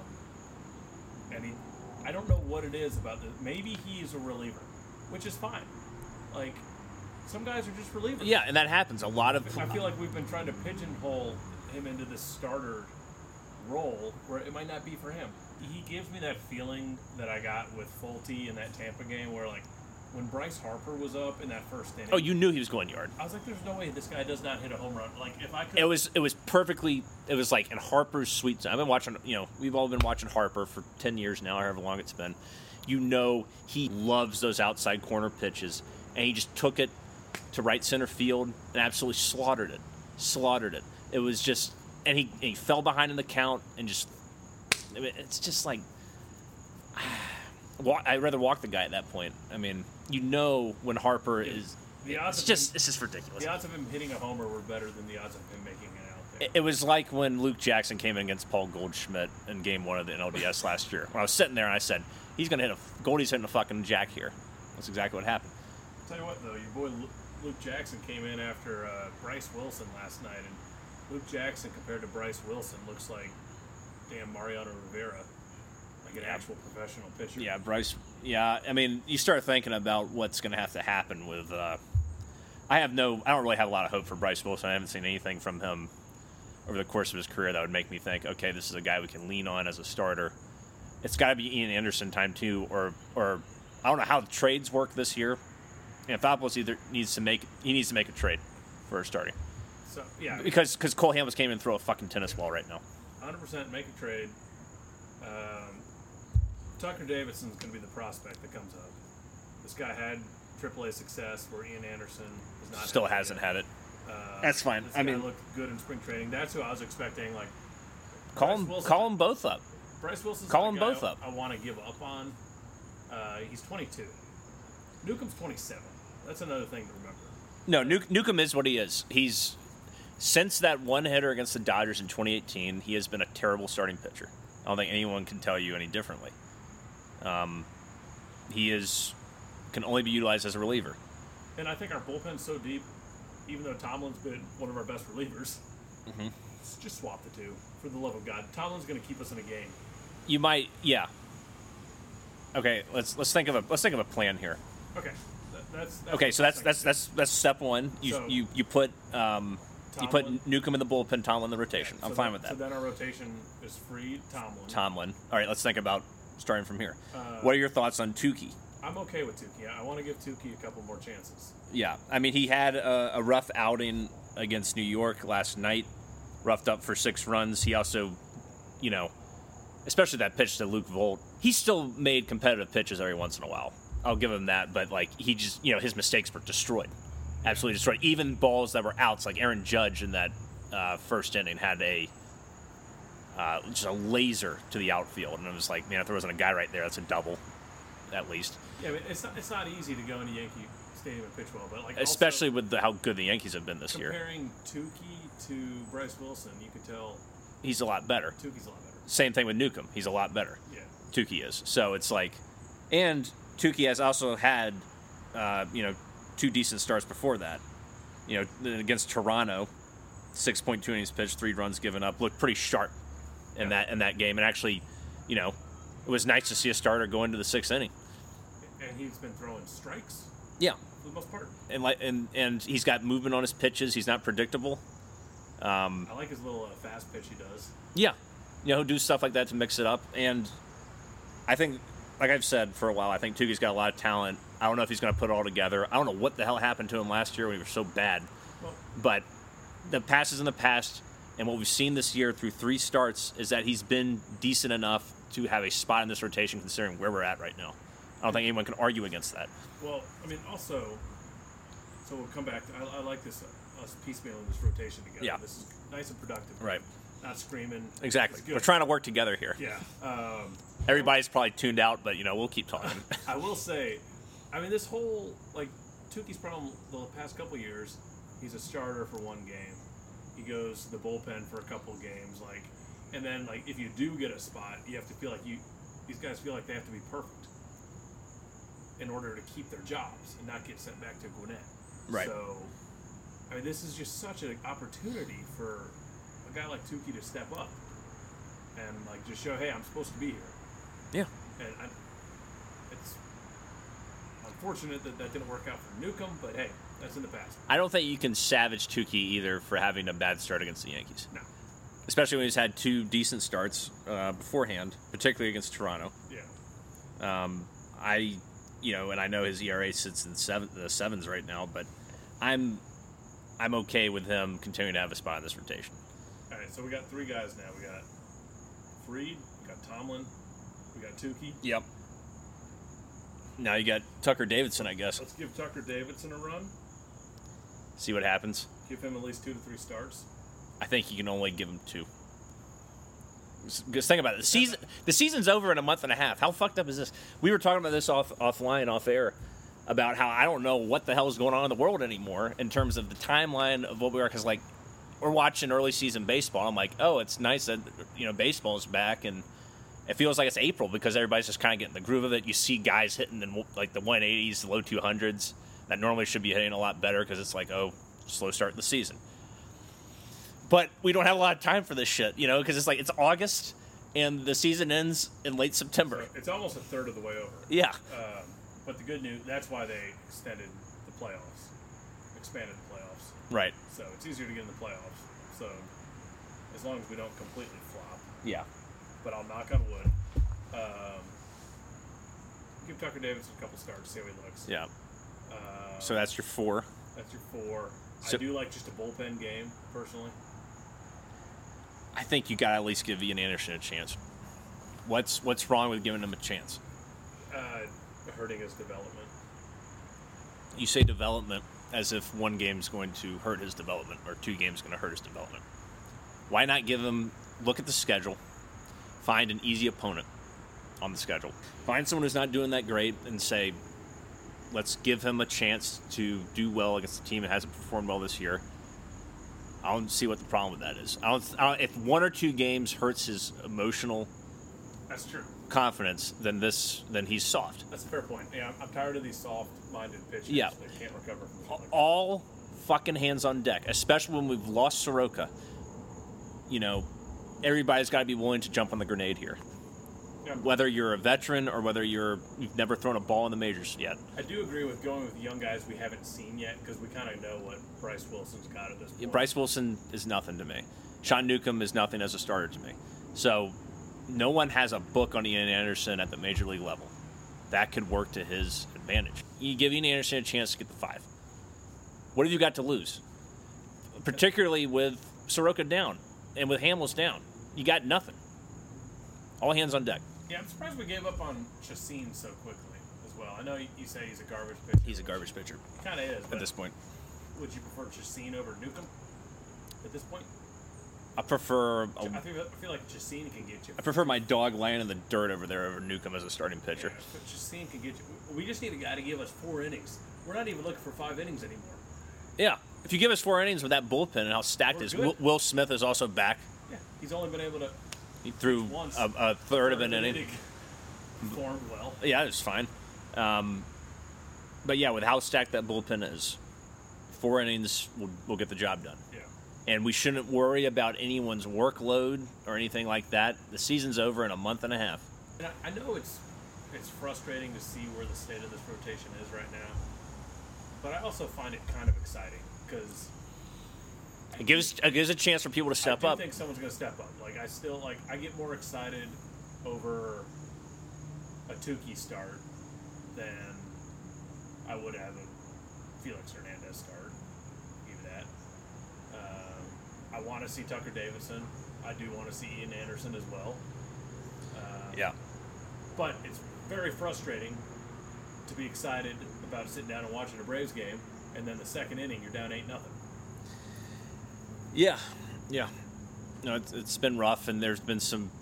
And I don't know what it is about this. Maybe he's a reliever, which is fine. Like, some guys are just relievers. Yeah, and that happens. A lot of... I feel like we've been trying to pigeonhole him into this starter role where it might not be for him. He gives me that feeling that I got with Fulte in that Tampa game where, like, when Bryce Harper was up in that first inning. Oh, you knew he was going yard. I was like, there's no way this guy does not hit a home run. Like, if I could... It was perfectly... It was like in Harper's sweet... I've been watching... we've all been watching Harper for 10 years now, however long it's been. He loves those outside corner pitches. And he just took it to right center field and absolutely slaughtered it. It was just... And he fell behind in the count and just... it's just like... I'd rather walk the guy at that point. I mean, when Harper is... It's just ridiculous. The odds of him hitting a homer were better than the odds of him making it out there. It was like when Luke Jackson came in against Paul Goldschmidt in Game 1 of the NLDS last year. When I was sitting there and I said, Goldie's hitting a fucking jack here. That's exactly what happened. I'll tell you what, though, your boy Luke Jackson came in after Bryce Wilson last night, and Luke Jackson compared to Bryce Wilson looks like damn Mariano Rivera. Like an actual professional pitcher. Yeah, Bryce. Yeah, I mean, you start thinking about what's going to have to happen with. I don't really have a lot of hope for Bryce Wilson. I haven't seen anything from him over the course of his career that would make me think, okay, this is a guy we can lean on as a starter. It's got to be Ian Anderson time too, or I don't know how the trades work this year. Anthopoulos needs to make a trade for a starting. So yeah, because Cole Hamels can't even throw a fucking tennis ball right now. 100% make a trade. Tucker Davidson's going to be the prospect that comes up. This guy had AAA success where Ian Anderson has not. Still hasn't had it. That's fine. This guy looked good in spring training. That's who I was expecting. Like, call them both up. Bryce Wilson's call them the guy both up. I want to give up on. He's 22. Newcomb's 27. That's another thing to remember. No, Newcomb is what he is. He's since that one hitter against the Dodgers in 2018, he has been a terrible starting pitcher. I don't think anyone can tell you any differently. He can only be utilized as a reliever. And I think our bullpen's so deep, even though Tomlin's been one of our best relievers, Just swap the two, for the love of God. Tomlin's going to keep us in a game. You might, yeah. Okay, let's think of a plan here. Okay, that's okay. So that's step one. You put Newcomb in the bullpen, Tomlin in the rotation. Yeah, I'm fine with that. So then our rotation is Fried, Tomlin. All right, let's think about starting from here. What are your thoughts on Tukey? I'm okay with Tukey. I want to give Tukey a couple more chances. Yeah, I mean, he had a rough outing against New York last night, roughed up for 6 runs. He also, especially that pitch to Luke Vogt, he still made competitive pitches every once in a while. I'll give him that, but he just, his mistakes were destroyed, absolutely destroyed. Even balls that were outs, like Aaron Judge in that first inning had just a laser to the outfield, and it was like, man, if there wasn't a guy right there, that's a double, at least. Yeah, I mean, it's not easy to go into Yankee Stadium and pitch well, but especially with how good the Yankees have been this year. Comparing Tukey to Bryce Wilson, you could tell he's a lot better. Tukey's a lot better. Same thing with Newcomb. He's a lot better. Yeah, Tukey is. So it's like, and Tukey has also had, 2 decent starts before that. Against Toronto, 6.2 innings pitched, 3 runs given up, looked pretty sharp in that game, and actually, it was nice to see a starter go into the 6th inning. And he's been throwing strikes. Yeah, for the most part. And he's got movement on his pitches. He's not predictable. I like his little fast pitch he does. Yeah, he'll do stuff like that to mix it up. And I think, like I've said for a while, I think Tukey's got a lot of talent. I don't know if he's going to put it all together. I don't know what the hell happened to him last year when he was so bad. Well, but the past is in the past, and what we've seen this year through 3 starts is that he's been decent enough to have a spot in this rotation considering where we're at right now. I don't think anyone can argue against that. Well, I mean, also, so we'll come back to, I like this, us piecemealing this rotation together. Yeah. This is nice and productive. Right. Not screaming. Exactly. We're trying to work together here. Yeah. Everybody's probably tuned out, but, we'll keep talking. I will say, I mean, this whole, Tukey's problem the past couple years, he's a starter for 1 game. He goes to the bullpen for a couple games, and then, if you do get a spot, you have to feel like these guys feel like they have to be perfect in order to keep their jobs and not get sent back to Gwinnett. Right. So, I mean, this is just such an opportunity for a guy like Tukey to step up and just show, hey, I'm supposed to be here. Yeah. And it's unfortunate that didn't work out for Newcomb, but hey, that's in the past. I don't think you can savage Tukey either for having a bad start against the Yankees. No. Especially when he's had 2 decent starts beforehand, particularly against Toronto. Yeah. And I know his ERA sits in the 7s right now, but I'm okay with him continuing to have a spot in this rotation. All right, so we got 3 guys now. We got Fried, we got Tomlin, we got Tukey. Yep. Now you got Tucker Davidson, I guess. Let's give Tucker Davidson a run. See what happens. Give him at least 2 to 3 starts. I think you can only give him 2. Just think about it. The season's over in a month and a half. How fucked up is this? We were talking about this offline, off air, about how I don't know what the hell is going on in the world anymore in terms of the timeline of what we are. Because we're watching early season baseball. I'm like, oh, it's nice that baseball is back, and it feels like it's April because everybody's just kind of getting the groove of it. You see guys hitting in the 180s, the low 200s that normally should be hitting a lot better because it's slow start in the season. But we don't have a lot of time for this shit, because it's August and the season ends in late September. So it's almost a third of the way over. Yeah. But the good news, that's why they expanded the playoffs. Right. So it's easier to get in the playoffs. So as long as we don't completely flop. Yeah. But I'll knock on wood. Give Tucker Davidson a couple starts, see how he looks. Yeah. So that's your 4. That's your 4. So, I do like just a bullpen game, personally. I think you got to at least give Ian Anderson a chance. What's wrong with giving him a chance? Hurting his development. You say development as if 1 game's going to hurt his development or 2 games going to hurt his development. Why not give him, look at the schedule, find an easy opponent on the schedule. Find someone who's not doing that great and say, let's give him a chance to do well against a team that hasn't performed well this year. I don't see what the problem with that is. If 1 or 2 games hurts his emotional That's true. confidence, then he's soft. That's a fair point. Yeah, I'm tired of these soft-minded pitchers Yeah. that can't recover from something like All fucking hands on deck, especially when we've lost Soroka. everybody's got to be willing to jump on the grenade here. Yeah. Whether you're a veteran or whether you've never thrown a ball in the majors yet. I do agree with going with young guys we haven't seen yet because we kind of know what Bryce Wilson's got at this point. Bryce Wilson is nothing to me. Sean Newcomb is nothing as a starter to me. So no one has a book on Ian Anderson at the major league level. That could work to his advantage. You give Ian Anderson a chance to get the 5. What have you got to lose? Particularly with Soroka down and with Hamels down. You got nothing. All hands on deck. Yeah, I'm surprised we gave up on Chacin so quickly as well. I know you say he's a garbage pitcher. He's a garbage pitcher. He kind of is. At this point. Would you prefer Chacin over Newcomb at this point? I prefer... I feel like Chacin can get you. I prefer my dog laying in the dirt over there over Newcomb as a starting pitcher. Yeah, but Chacin can get you. We just need a guy to give us 4 innings. We're not even looking for 5 innings anymore. Yeah. If you give us 4 innings with that bullpen and how stacked it is, Will Smith is also back. Yeah, he's only been able to... He threw a third of an inning. Performed well. Yeah, it was fine. But yeah, with how stacked that bullpen is, 4 innings will get the job done. Yeah. And we shouldn't worry about anyone's workload or anything like that. The season's over in a month and a half. And I know it's frustrating to see where the state of this rotation is right now, but I also find it kind of exciting because it gives a chance for people to step up. I think someone's going to step up. I get more excited over a Tukey start than I would have a Felix Hernandez start. Give you that. I want to see Tucker Davidson. I do want to see Ian Anderson as well. Yeah. But it's very frustrating to be excited about sitting down and watching a Braves game, and then the second inning you're down 8-0. Yeah. No, it's been rough, and there's been some,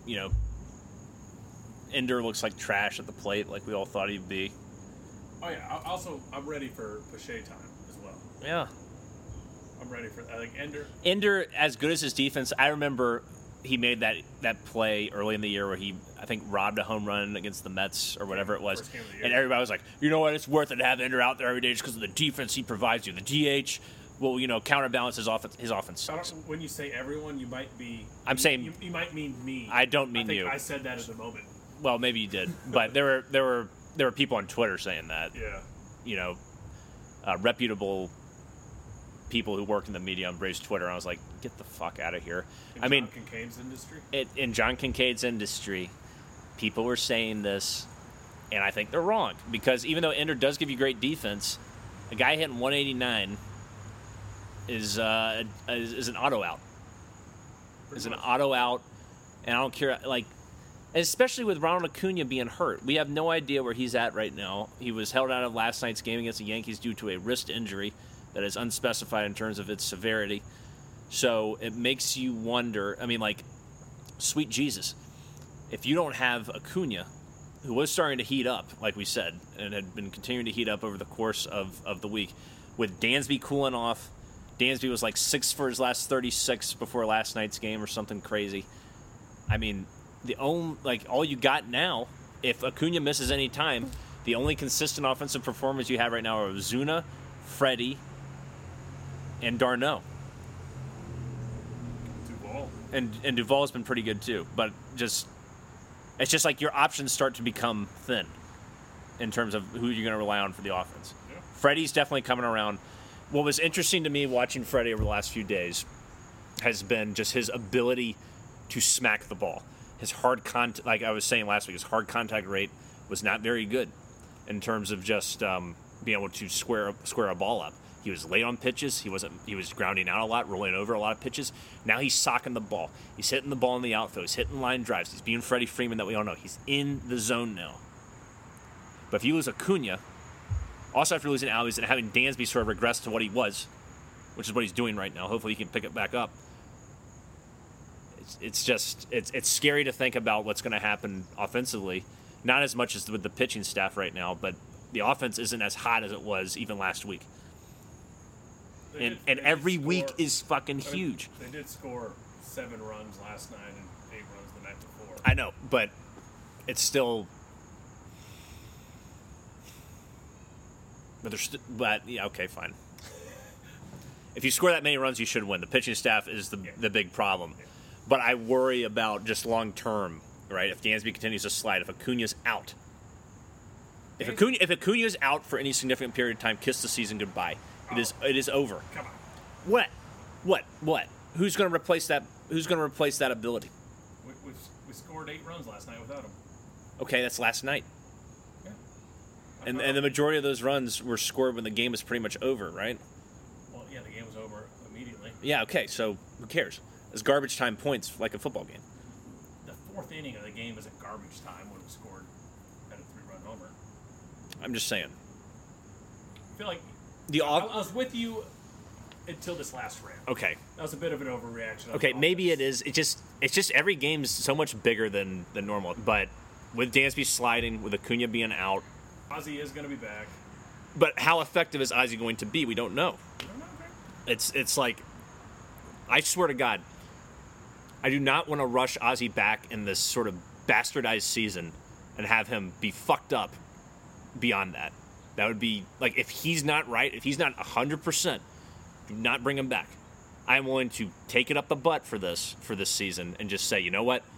Ender looks like trash at the plate, like we all thought he'd be. Oh yeah. I'm ready for Pache time as well. Yeah. I'm ready for that. Like Ender, as good as his defense, I remember he made that play early in the year where he, I think, robbed a home run against the Mets or whatever it was. And everybody was like, you know what, it's worth it to have Ender out there every day just because of the defense he provides you. The DH will, counterbalance his offense. His offense sucks. When you say everyone, you might be... I'm saying... You might mean me. I don't mean you. I said that at the moment. Well, maybe you did. But there were people on Twitter saying that. Yeah. Reputable people who work in the media on Braves Twitter. I was like, get the fuck out of here. In John Kincaid's industry? In John Kincaid's industry, people were saying this, and I think they're wrong. Because even though Ender does give you great defense, a guy hitting 189 is an auto out. Is an auto out, and I don't care. Especially with Ronald Acuna being hurt, we have no idea where he's at right now. He was held out of last night's game against the Yankees due to a wrist injury that is unspecified in terms of its severity. So it makes you wonder. Sweet Jesus, if you don't have Acuna, who was starting to heat up, like we said, and had been continuing to heat up over the course of the week, with Dansby cooling off. Dansby was 6 for his last 36 before last night's game or something crazy. All you got now, if Acuna misses any time, the only consistent offensive performance you have right now are Ozuna, Freddie, and d'Arnaud. Duvall. And Duvall's been pretty good too, but it's just like your options start to become thin in terms of who you're going to rely on for the offense. Yeah. Freddie's definitely coming around. What was interesting to me watching Freddie over the last few days has been just his ability to smack the ball. His hard contact, like I was saying last week, his hard contact rate was not very good in terms of just being able to square a ball up. He was late on pitches. He was grounding out a lot, rolling over a lot of pitches. Now he's socking the ball. He's hitting the ball in the outfield. He's hitting line drives. He's being Freddie Freeman that we all know. He's in the zone now. But if you lose Acuna, also after losing Albies and having Dansby sort of regress to what he was, which is what he's doing right now, hopefully he can pick it back up. It's scary to think about what's going to happen offensively. Not as much as with the pitching staff right now, but the offense isn't as hot as it was even last week. And every week is fucking huge. They did score 7 runs last night and 8 runs the night before. I know, but it's still. But yeah, okay, fine. If you score that many runs, you should win. The pitching staff is the big problem. But I worry about just long term, right? If Dansby continues to slide, if Acuna's out. If Acuna's out for any significant period of time, kiss the season goodbye. It is over. Come on. What? Who's going to replace that? Who's going to replace that ability? We scored 8 runs last night without him. Okay, that's last night. Yeah. And the majority of those runs were scored when the game was pretty much over, right? Well, yeah, the game was over immediately. Yeah, okay, so who cares? It's garbage time points like a football game. The 4th inning of the game is a garbage time when we scored at a 3-run homer. I'm just saying. I feel like I was with you until this last rant. Okay. That was a bit of an overreaction. Okay, maybe it is. It's just every game's so much bigger than normal. But with Dansby sliding, with Acuna being out, Ozzy is going to be back. But how effective is Ozzy going to be? We don't know. I don't know, Greg. It's like, I swear to God, I do not want to rush Ozzy back in this sort of bastardized season and have him be fucked up beyond that. That would be, like, if he's not right, if he's not 100%, do not bring him back. I'm willing to take it up the butt for this season and just say, you know what?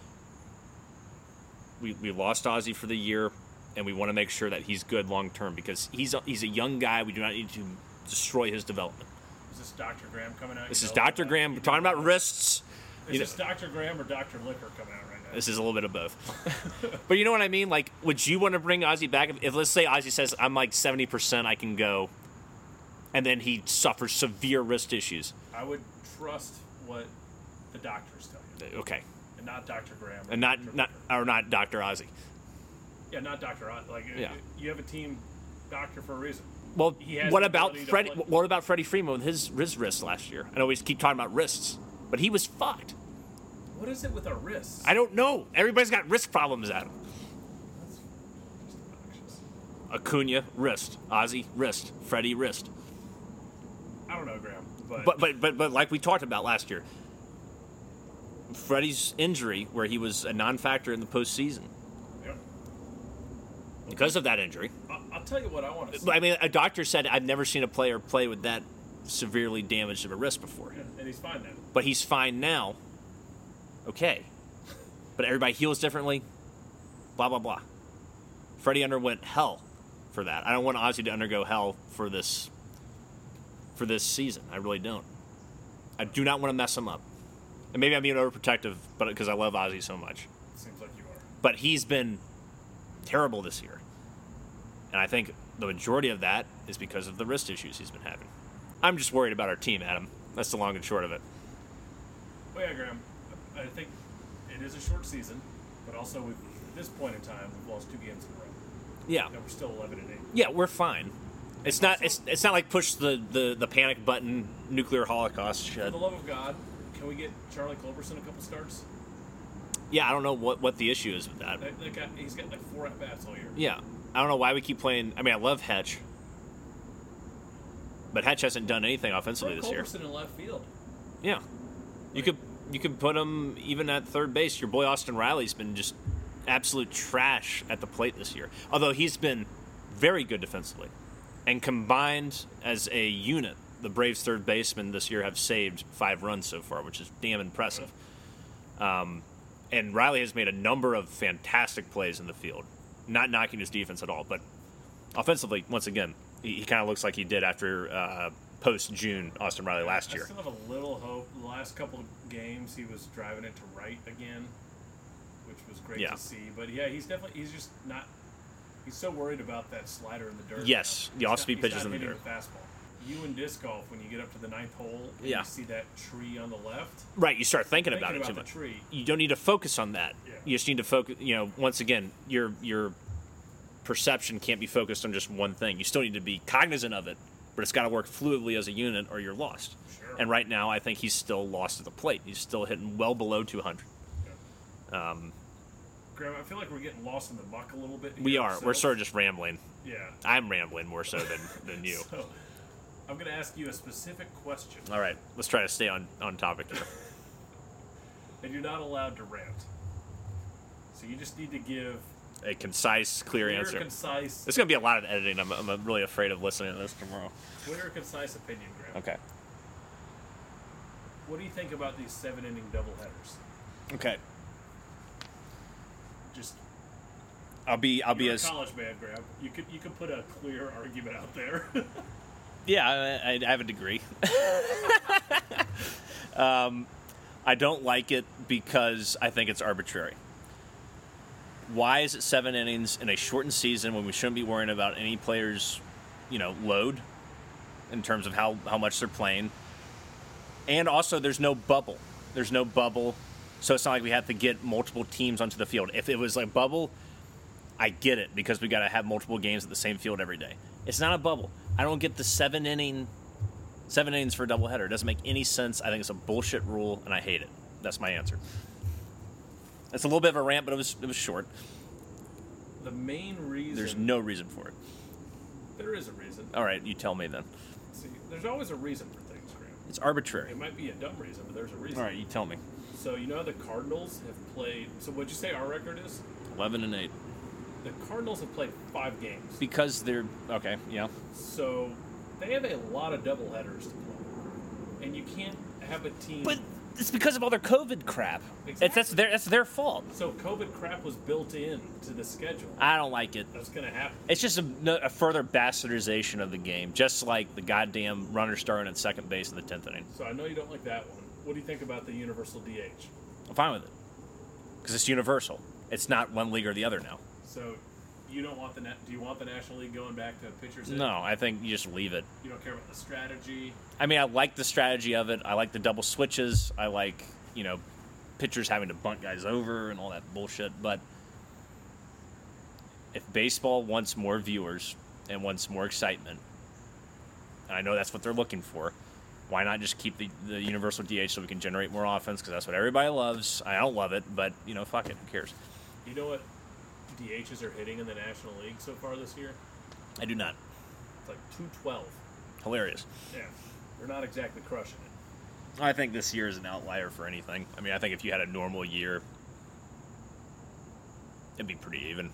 We lost Ozzy for the year, and we want to make sure that he's good long term because he's a young guy. We do not need to destroy his development. Is this Dr. Graham coming out? This is Dr. Graham. We're talking about wrists. Is this Dr. Graham or Dr. Liquor coming out right now? This is a little bit of both. But you know what I mean? Like, would you want to bring Ozzy back? If let's say Ozzy says, I'm like 70%, I can go, and then he suffers severe wrist issues. I would trust what the doctors tell you. Okay. And not Dr. Graham. And not Dr. Ozzy. Yeah, not Dr. Ozzy. Like, you have a team doctor for a reason. Well, what about Freddie Freeman with his wrist last year? I know we keep talking about wrists, but he was fucked. What is it with our wrists? I don't know. Everybody's got wrist problems, Adam. That's just obnoxious. Acuna, wrist. Ozzy, wrist. Freddie, wrist. I don't know, Graham. But like we talked about last year, Freddie's injury, where he was a non-factor in the postseason, because of that injury. I'll tell you what I want to say. I mean, a doctor said, I've never seen a player play with that severely damaged of a wrist before. Yeah, and he's fine now. But he's fine now. Okay. But everybody heals differently. Blah, blah, blah. Freddie underwent hell for that. I don't want Ozzy to undergo hell for this season. I really don't. I do not want to mess him up. And maybe I'm being overprotective, but because I love Ozzy so much. Seems like you are. But he's been terrible this year. And I think the majority of that is because of the wrist issues he's been having. I'm just worried about our team, Adam. That's the long and short of it. Well, yeah, Graham. I think it is a short season, but also at this point in time, we've lost 2 games in a row. Yeah. And we're still 11-8. Yeah, we're fine. It's not like push the panic button, nuclear holocaust shit. For the love of God, can we get Charlie Culberson a couple starts? Yeah, I don't know what the issue is with that. He's got like 4 at-bats all year. Yeah. I don't know why we keep playing. I mean, I love Hetch. But Hetch hasn't done anything offensively this year. Culberson in left field. Yeah. You could put him even at third base. Your boy Austin Riley's been just absolute trash at the plate this year. Although he's been very good defensively. And combined as a unit, the Braves' third baseman this year have saved 5 runs so far, which is damn impressive. And Riley has made a number of fantastic plays in the field. Not knocking his defense at all, but offensively, once again, he kind of looks like he did after post-June Austin Riley last year. I still have a little hope. The last couple of games, he was driving it to right again, which was great to see. But yeah, he's just not. He's so worried about that slider in the dirt. Yes, the off-speed pitches in the dirt. The fastball. You in disc golf, when you get up to the 9th hole, and you see that tree on the left. Right, you start thinking about it too much. Tree. You don't need to focus on that. Yeah. You just need to focus. Once again, your perception can't be focused on just one thing. You still need to be cognizant of it, but it's got to work fluidly as a unit, or you're lost. Sure. And right now, I think he's still lost at the plate. He's still hitting well below 200. Yeah. Graham, I feel like we're getting lost in the muck a little bit. We are. We're sort of just rambling. Yeah. I'm rambling more so than you. So, I'm going to ask you a specific question. All right. Let's try to stay on topic here. And you're not allowed to rant. So you just need to give a concise, clear answer. Concise. There's going to be a lot of editing. I'm really afraid of listening to this tomorrow. Clear, concise opinion, Graham. Okay. What do you think about these 7-inning doubleheaders? Okay. Just I'll be you're a as college man, Graham. You could put a clear argument out there. yeah. I have a degree. I don't like it because I think it's arbitrary. Why is it 7 innings in a shortened season when we shouldn't be worrying about any players, load in terms of how much they're playing? And also, there's no bubble. So it's not like we have to get multiple teams onto the field. If it was like bubble, I get it because we got to have multiple games at the same field every day. It's not a bubble. I don't get the 7 innings for a doubleheader. It doesn't make any sense. I think it's a bullshit rule, and I hate it. That's my answer. It's a little bit of a rant, but it was short. The main reason... There's no reason for it. There is a reason. All right, you tell me then. See, there's always a reason for things, Graham. It's arbitrary. It might be a dumb reason, but there's a reason. All right, you tell me. So you know how the Cardinals have played... So what'd you say our record is? 11-8. The Cardinals have played 5 games. Because they're... Okay, yeah. So they have a lot of doubleheaders to play. And you can't have a team... But it's because of all their COVID crap. Exactly. That's their fault. So COVID crap was built in to the schedule. I don't like it. That's going to happen. It's just a further bastardization of the game, just like the goddamn runner starting at second base in the 10th inning. So I know you don't like that one. What do you think about the universal DH? I'm fine with it. Because it's universal. It's not one league or the other now. So you don't want do you want the National League going back to pitchers? No, I think you just leave it. You don't care about the strategy? I mean, I like the strategy of it. I like the double switches. I like, pitchers having to bunt guys over and all that bullshit. But if baseball wants more viewers and wants more excitement, and I know that's what they're looking for, why not just keep the universal DH so we can generate more offense? Because that's what everybody loves. I don't love it, but, fuck it. Who cares? You know what DHs are hitting in the National League so far this year? I do not. It's like 212. Hilarious. Yeah. They're not exactly crushing it. I think this year is an outlier for anything. I mean, I think if you had a normal year, it'd be pretty even.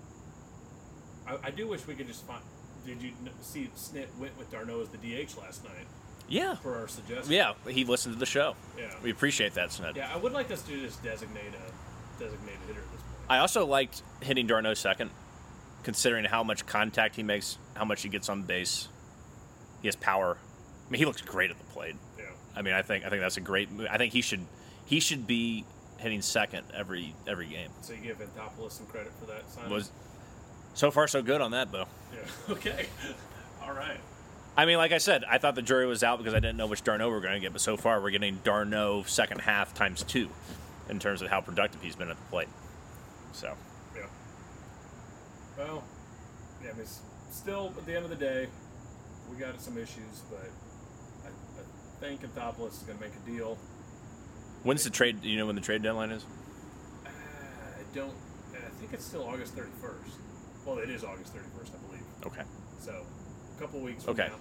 I do wish we could just find... Did you see Snit went with Darno as the DH last night? Yeah. For our suggestion. Yeah, he listened to the show. Yeah. We appreciate that, Snit. Yeah, I would like us to just designate a designated hitter at this point. I also liked hitting Darno second, considering how much contact he makes, how much he gets on base. He has power. I mean, he looks great at the plate. Yeah. I mean, I think that's a great move. I think he should be hitting second every game. So you give Anthopoulos some credit for that signing? So far so good on that, though. Yeah. Okay. All right. I mean, like I said, I thought the jury was out because I didn't know which Darno we were going to get, but so far we're getting Darno second half times 2 in terms of how productive he's been at the plate. So. Yeah. Well, yeah, I mean, still, at the end of the day, we got some issues, but I think Anthopoulos is going to make a deal. When's the trade? Do you know when the trade deadline is? I don't. I think it's still August 31st. Well, it is August 31st, I believe. Okay. So, a couple weeks from now.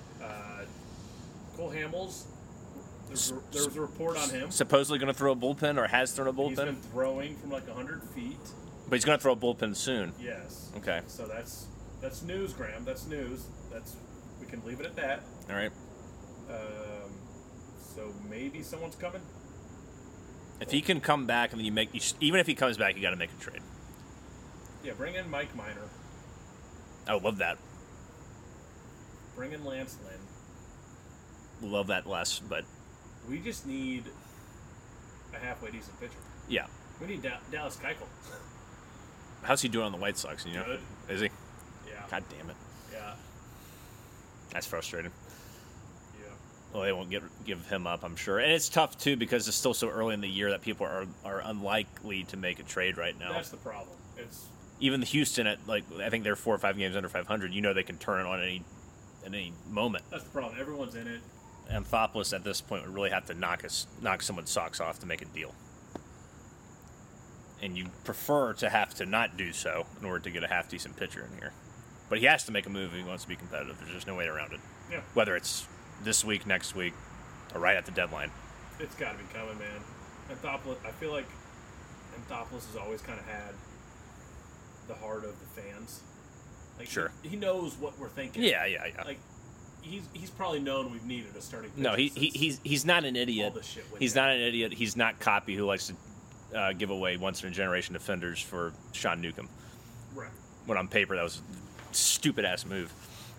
Cole Hamels, there was a report on him. Supposedly going to throw a bullpen or has thrown a bullpen? He's been throwing from like 100 feet. But he's going to throw a bullpen soon. Yes. Okay. So that's news, Graham. That's news. We can leave it at that. All right. So maybe someone's coming. If he can come back and then even if he comes back, you got to make a trade. Yeah, bring in Mike Minor. I would love that. Bring in Lance Lynn. Love that less, but we just need a halfway decent pitcher. Yeah. We need Dallas Keuchel. How's he doing on the White Sox? You know? Good. Is he? Yeah. God damn it. Yeah. That's frustrating. Yeah. Well, they won't give him up, I'm sure. And it's tough, too, because it's still so early in the year that people are unlikely to make a trade right now. That's the problem. Even the Houston, I think they're 4 or 5 games under 500, they can turn it on at any moment. That's the problem. Everyone's in it. Anthopoulos at this point would really have to knock someone's socks off to make a deal. And you prefer to have to not do so in order to get a half-decent pitcher in here. But he has to make a move if he wants to be competitive. There's just no way around it. Yeah. Whether it's this week, next week, or right at the deadline. It's got to be coming, man. Anthopoulos, I feel like Anthopoulos has always kind of had the heart of the fans. Like, sure. He knows what we're thinking. Yeah. Like, he's probably known we've needed a starting pitcher. No, he's not an idiot. All this shit went He's down. not an idiot. He's not Copy, who likes to give away once-in-a-generation defenders for Sean Newcomb. Right. When on paper, that was a stupid-ass move.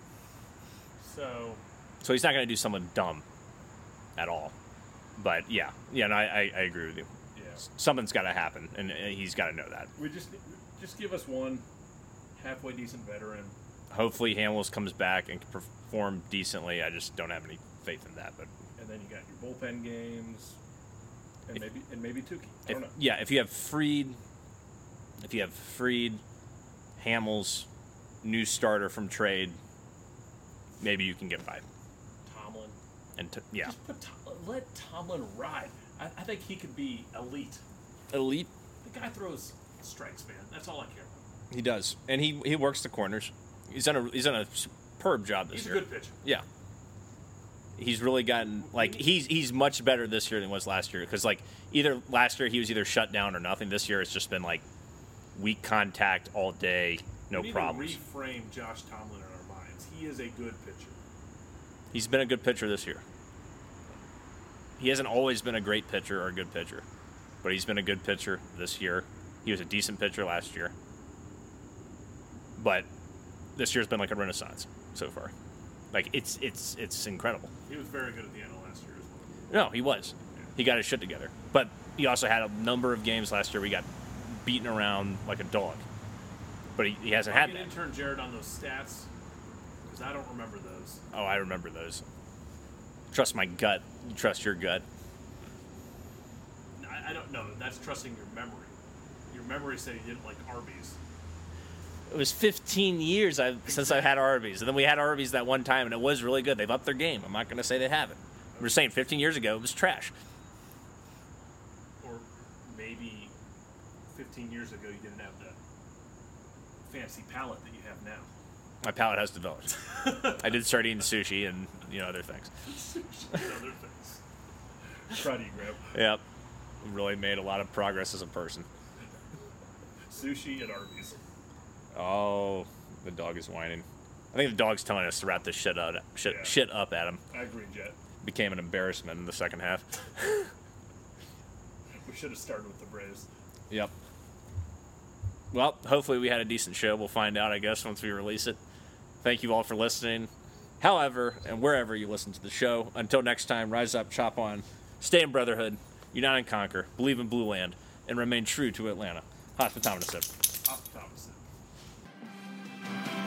So he's not going to do something dumb at all. But, no, I agree with you. yeah, Something's got to happen, and he's got to know that. we just give us one halfway decent veteran. Hopefully Hamels comes back and can perform decently. I just don't have any faith in that. But And then you got your bullpen games, and maybe Tukey. I don't know. if you have Fried, Hamels, new starter from trade, maybe you can get by. Tomlin. And Just let Tomlin ride. I think he could be elite. elite, The guy throws strikes, man. That's all I care about. he does, and he works the corners. He's done a superb job this He's year. a good pitcher. Yeah. He's really gotten he's much better this year than he was last year, because either last year he was either shut down or nothing. This year it's just been weak contact all day, no we need problems. to reframe Josh Tomlin in our minds. He is a good pitcher. He's been a good pitcher this year. He hasn't always been a great pitcher or a good pitcher, but he's been a good pitcher this year. He was a decent pitcher last year, but this year's been like a renaissance so far. It's incredible. He was very good at the end of last year as well. No, he was. He got his shit together. But he also had a number of games last year where he got beaten around like a dog. But he hasn't had Can that. intern Jared on those stats? Because I don't remember those. Oh, I remember those. Trust my gut. You trust your gut. I don't know. That's trusting your memory. Your memory said he didn't like Arby's. It was 15 years since I've had Arby's. And then we had Arby's that one time, and it was really good. They've upped their game. I'm not going to say they haven't. We're saying 15 years ago, it was trash. Or maybe 15 years ago you didn't have the fancy palate that you have now. My palate has developed. I did start eating sushi and, other things. And other things. Proud of you, Graham. Yep. Really made a lot of progress as a person. Sushi at Arby's. Oh, the dog is whining. I think the dog's telling us to wrap this shit up at him. I agree, Jet. Became an embarrassment in the second half. We should have started with the Braves. Yep. Well, hopefully we had a decent show. We'll find out, I guess, once we release it. Thank you all for listening. However, and wherever you listen to the show, until next time, rise up, chop on, stay in brotherhood, unite and conquer, believe in Blue Land, and remain true to Atlanta. Hospitometer. Off the top of the